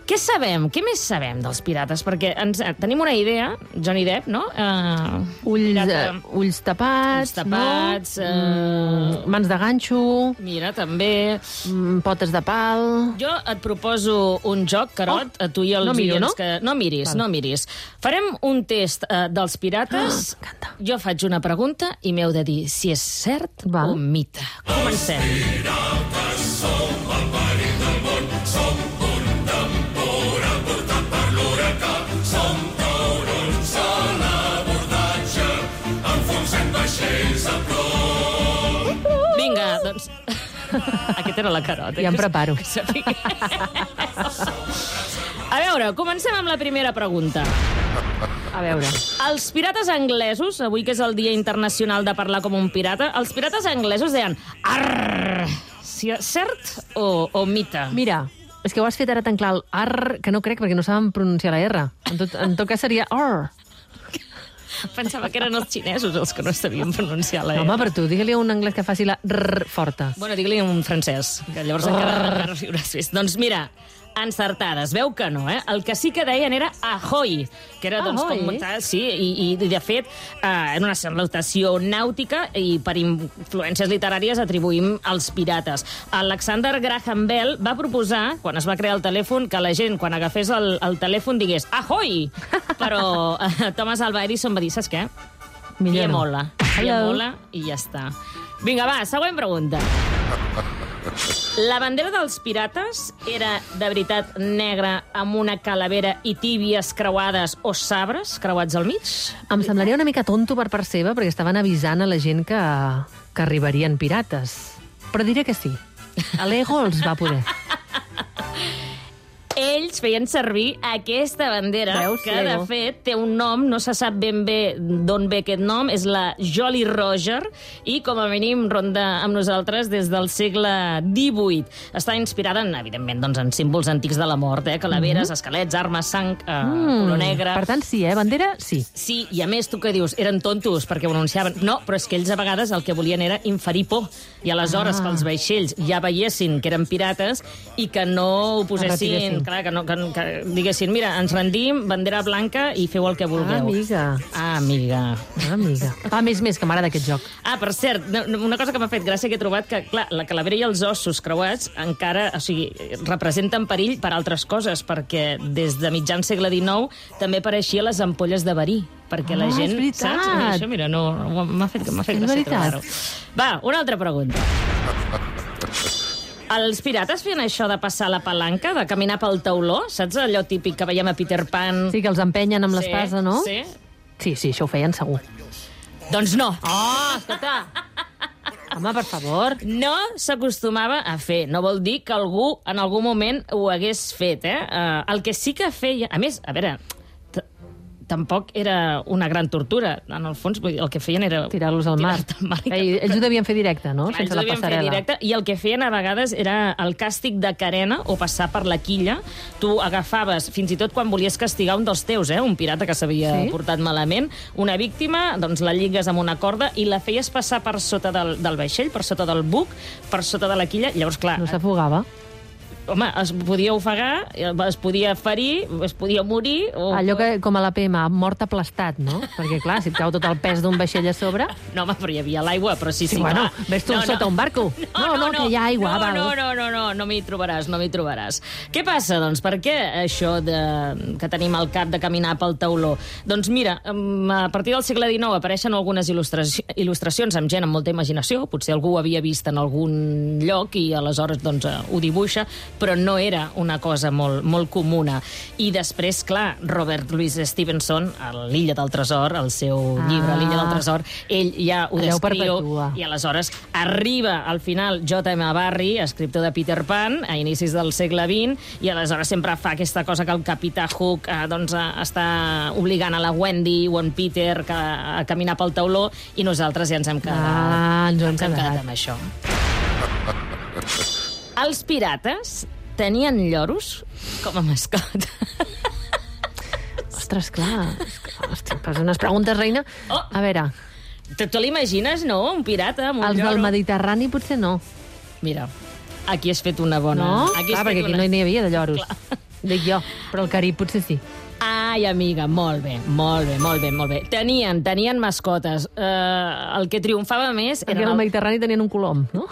Speaker 7: Què sabem? Què més sabem dels pirates? Perquè ens, tenim una idea, Johnny Depp, no? Uh,
Speaker 11: ulls,
Speaker 7: pirata,
Speaker 11: uh, ulls tapats,
Speaker 7: ulls tapats
Speaker 11: no?
Speaker 7: Uh,
Speaker 11: mans de ganxo.
Speaker 7: Mira, també.
Speaker 11: Mm, potes de pal.
Speaker 7: Jo et proposo un joc, Carot, oh, a tu i els
Speaker 11: no miro,
Speaker 7: oients
Speaker 11: no?
Speaker 7: que... No miris, Val. no miris. Farem un test uh, dels pirates. Oh, jo faig una pregunta i m'heu de dir si és cert Val. o mite. Comencem.
Speaker 5: Pirates som el perill del món, som un temporal portat per l'huracà, som taurons a l'abordatge, enfonsem vaixells a plom.
Speaker 7: Vinga, doncs... Aquesta era la Carota.
Speaker 11: Ja em preparo.
Speaker 7: A veure, comencem amb la primera pregunta.
Speaker 11: A veure.
Speaker 7: Els pirates anglesos, avui que és el Dia Internacional de Parlar com un pirata, els pirates anglesos deien arrrr. Si és cert o, o mite?
Speaker 11: Mira, és que ho has fet ara tan clar el arr, que no crec, perquè no saben pronunciar la R. En tot, en tot cas seria arr.
Speaker 7: Pensava que eren els xinesos els que no sabien pronunciar la R.
Speaker 11: No, home, però tu, digue-li a un anglès que faci la rrr forta.
Speaker 7: Bueno, digue-li a un francès, que llavors encara no riuràs més. Doncs mira, encertades, veu que no, eh? El que sí que deien era ahoy, que era, doncs,
Speaker 11: Ahoy?
Speaker 7: com... Sí, i, i de fet, eh, en una salutació nàutica i per influències literàries atribuïm als pirates. Alexander Graham Bell va proposar, quan es va crear el telèfon, que la gent, quan agafés el, el telèfon, digués ahoy! Però eh, Thomas Alva Edison va dir, saps què?
Speaker 11: Millor no.
Speaker 7: Mola. Mola i ja està. Vinga, va, següent pregunta. La bandera dels pirates era de veritat negra amb una calavera i tíbies creuades o sabres creuats al mig?
Speaker 11: Em semblaria una mica tonto per part seva, perquè estaven avisant a la gent que, que arribarien pirates. Però diré que sí. A l'ego els va poder.
Speaker 7: Ells feien servir aquesta bandera,
Speaker 11: Veus,
Speaker 7: que
Speaker 11: Lego.
Speaker 7: de fet té un nom, no se sap ben bé d'on ve aquest nom, és la Jolly Roger, i com a mínim ronda amb nosaltres des del segle divuit. Està inspirada, en, evidentment, doncs, en símbols antics de la mort, eh? calaveres, mm -hmm. esquelets, armes, sang, eh, mm. color negre...
Speaker 11: Per tant, sí, eh? Bandera, sí.
Speaker 7: Sí, i a més, tu què dius? Eren tontos perquè ho anunciaven. No, però és que ells a vegades el que volien era inferir por. I aleshores
Speaker 11: Ah.
Speaker 7: que els vaixells ja veiessin que eren pirates i que no ho posessin... Clar, que, no, que, que diguessin, mira, ens rendim, bandera blanca i feu el que vulgueu.
Speaker 11: Ah, amiga.
Speaker 7: Ah, amiga.
Speaker 11: Ah, amiga. Ah, més, més, que m'agrada aquest joc.
Speaker 7: Ah, per cert, una cosa que m'ha fet gràcia que he trobat que, clar, la calavera i els ossos creuats encara, o sigui, representen perill per altres coses, perquè des de mitjan segle dinou també apareixia les ampolles de verí, perquè la
Speaker 11: Ah,
Speaker 7: gent...
Speaker 11: és veritat.
Speaker 7: Saps? Mira, això, mira, no, m'ha fet, m'ha fet
Speaker 11: És
Speaker 7: gràcia
Speaker 11: veritat.
Speaker 7: trobar-ho. Va, una altra pregunta. Els pirates feien això de passar la palanca, de caminar pel tauló? Saps allò típic que veiem a Peter Pan?
Speaker 11: Sí, que els empenyen amb l'espasa, no?
Speaker 7: Sí.
Speaker 11: Sí, sí, això ho feien segur.
Speaker 7: Doncs no.
Speaker 11: Oh, escolta. Home, per favor.
Speaker 7: No s'acostumava a fer. No vol dir que algú en algun moment ho hagués fet, eh? Uh, el que sí que feia... A més, a veure... tampoc era una gran tortura. En el fons, vull dir, el que feien era...
Speaker 11: Tirar-los al mar.
Speaker 7: mar
Speaker 11: I ells ho devien fer directe, no?
Speaker 7: Clar,
Speaker 11: Sense
Speaker 7: ells
Speaker 11: la
Speaker 7: devien fer
Speaker 11: passarel·la.
Speaker 7: directe, i el que feien a vegades era el càstig de carena o passar per la quilla. Tu agafaves, fins i tot quan volies castigar un dels teus, eh? un pirata que s'havia
Speaker 11: Sí?
Speaker 7: portat malament, una víctima, doncs la lligues amb una corda i la feies passar per sota del, del vaixell, per sota del buc, per sota de la quilla. Llavors, clar...
Speaker 11: No s'afogava.
Speaker 7: Home, es podia ofegar, es podia ferir, es podia morir... O...
Speaker 11: Allò que, com a la P M, mort aplastat, no? Perquè, clar, si et cau tot el pes d'un vaixell a sobre...
Speaker 7: No, home, però hi havia l'aigua, però sí, sí,
Speaker 11: Sí, bueno,
Speaker 7: clar.
Speaker 11: ves tu sota un barco. No, no, que hi ha aigua,
Speaker 7: no,
Speaker 11: val.
Speaker 7: No, no, no, no, no m'hi trobaràs, no m'hi trobaràs. Què passa, doncs? Per què això de... que tenim al cap de caminar pel tauló? Doncs mira, a partir del segle dinou apareixen algunes il·lustra... il·lustracions amb gent amb molta imaginació, potser algú ho havia vist en algun lloc i aleshores doncs, ho dibuixa, però no era una cosa molt, molt comuna. I després, clar, Robert Louis Stevenson, a l'Illa del Tresor, el seu
Speaker 11: Ah.
Speaker 7: llibre L'Illa del Tresor, ell ja ho
Speaker 11: Allò ho
Speaker 7: descriu,
Speaker 11: perpetua.
Speaker 7: i aleshores arriba al final J M Barrie, escriptor de Peter Pan, a inicis del segle vint, i aleshores sempre fa aquesta cosa que el capità Hook eh, doncs, eh, està obligant a la Wendy o en Peter que, a caminar pel tauló, i nosaltres ja ens hem quedat,
Speaker 11: Ah, ens ho hem
Speaker 7: ens hem
Speaker 11: quedat.
Speaker 7: quedat amb això. Els pirates tenien lloros com a mascota.
Speaker 11: Ostres, clar. Ostres, fas unes preguntes, reina.
Speaker 7: Oh.
Speaker 11: A veure,
Speaker 7: Tu, tu l'imagines, no? Un pirata amb un
Speaker 11: els
Speaker 7: lloro.
Speaker 11: del Mediterrani potser no.
Speaker 7: Mira, aquí has fet una bona...
Speaker 11: No?
Speaker 7: Aquí has
Speaker 11: Clar,
Speaker 7: fet
Speaker 11: perquè aquí
Speaker 7: una...
Speaker 11: no n'hi havia de lloros.
Speaker 7: Clar.
Speaker 11: Dic jo, però el Carib potser sí.
Speaker 7: Ai, amiga, molt bé, molt bé, molt bé, molt bé. Tenien, tenien mascotes. Uh, el que triomfava més...
Speaker 11: Perquè al Mediterrani tenien un colom, no?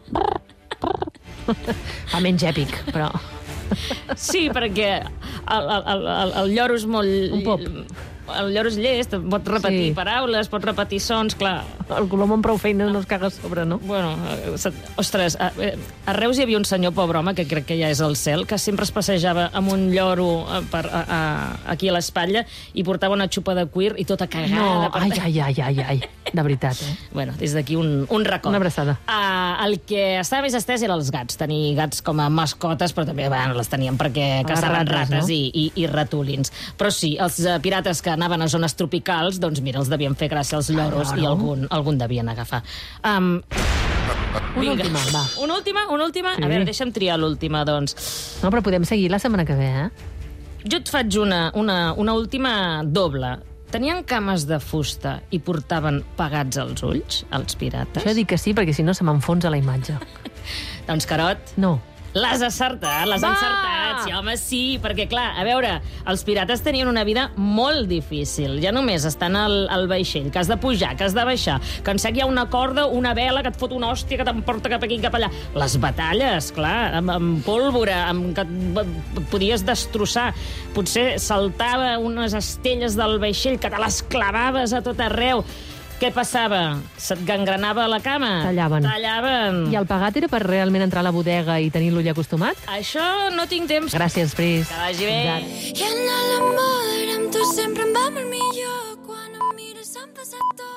Speaker 11: Fa menys èpic, però...
Speaker 7: Sí, perquè el, el, el, el lloro és molt...
Speaker 11: Un pop.
Speaker 7: El lloro és llest, pot repetir
Speaker 11: Sí.
Speaker 7: paraules, pot repetir sons, clar.
Speaker 11: El colom amb prou feines no es caga a sobre, no?
Speaker 7: Bueno, eh, ostres, a, a Reus hi havia un senyor, pobre home, que crec que ja és al cel, que sempre es passejava amb un lloro a, per, a, a, aquí a l'espatlla i portava una xupa de cuir i tota cagada.
Speaker 11: No,
Speaker 7: per...
Speaker 11: ai, ai, ai, ai, ai. De veritat, eh?
Speaker 7: Bueno, des d'aquí un, un record.
Speaker 11: Una abraçada.
Speaker 7: Uh, el que estava més estès eren els gats. Tenir gats com a mascotes, però també bueno, les tenien perquè
Speaker 11: Les
Speaker 7: caçaven
Speaker 11: rates,
Speaker 7: rates
Speaker 11: no?
Speaker 7: i, i, i ratolins. Però sí, els uh, pirates que anaven a zones tropicals, doncs mira, els devien fer gràcia als lloros
Speaker 11: Claro.
Speaker 7: i algun, algun devien agafar. Um,
Speaker 11: Una última, va.
Speaker 7: Una última, una última?
Speaker 11: Sí.
Speaker 7: A veure, deixa'm triar l'última, doncs.
Speaker 11: No, però podem seguir la setmana que ve, eh?
Speaker 7: Jo et faig una, una, una última doble. Tenien cames de fusta i portaven pagats els ulls, els pirates?
Speaker 11: Això dic que sí, perquè si no se m'enfonsa la imatge.
Speaker 7: Doncs, Carot...
Speaker 11: No.
Speaker 7: L'has acertat, l'has
Speaker 11: Va!
Speaker 7: encertat. Sí, home, sí, perquè, clar, a veure, els pirates tenien una vida molt difícil. Ja només estan al, al vaixell, que has de pujar, que has de baixar, que en sec hi ha una corda, una vela que et fot una hòstia, que t'emporta cap aquí, cap allà. Les batalles, clar, amb, amb pólvora, amb, que et podies destrossar. Potser saltava unes estelles del vaixell, que te les clavaves a tot arreu. Què passava? Se't gangrenava la cama?
Speaker 11: Tallaven.
Speaker 7: Tallaven.
Speaker 11: I el pagat era per realment entrar a la bodega i tenir l'ull acostumat?
Speaker 7: Això no tinc temps.
Speaker 11: Gràcies, Pris.
Speaker 7: Que vagi bé.
Speaker 8: I en l'amor amb tu sempre em va molt millor. Quan em mires em passa tot.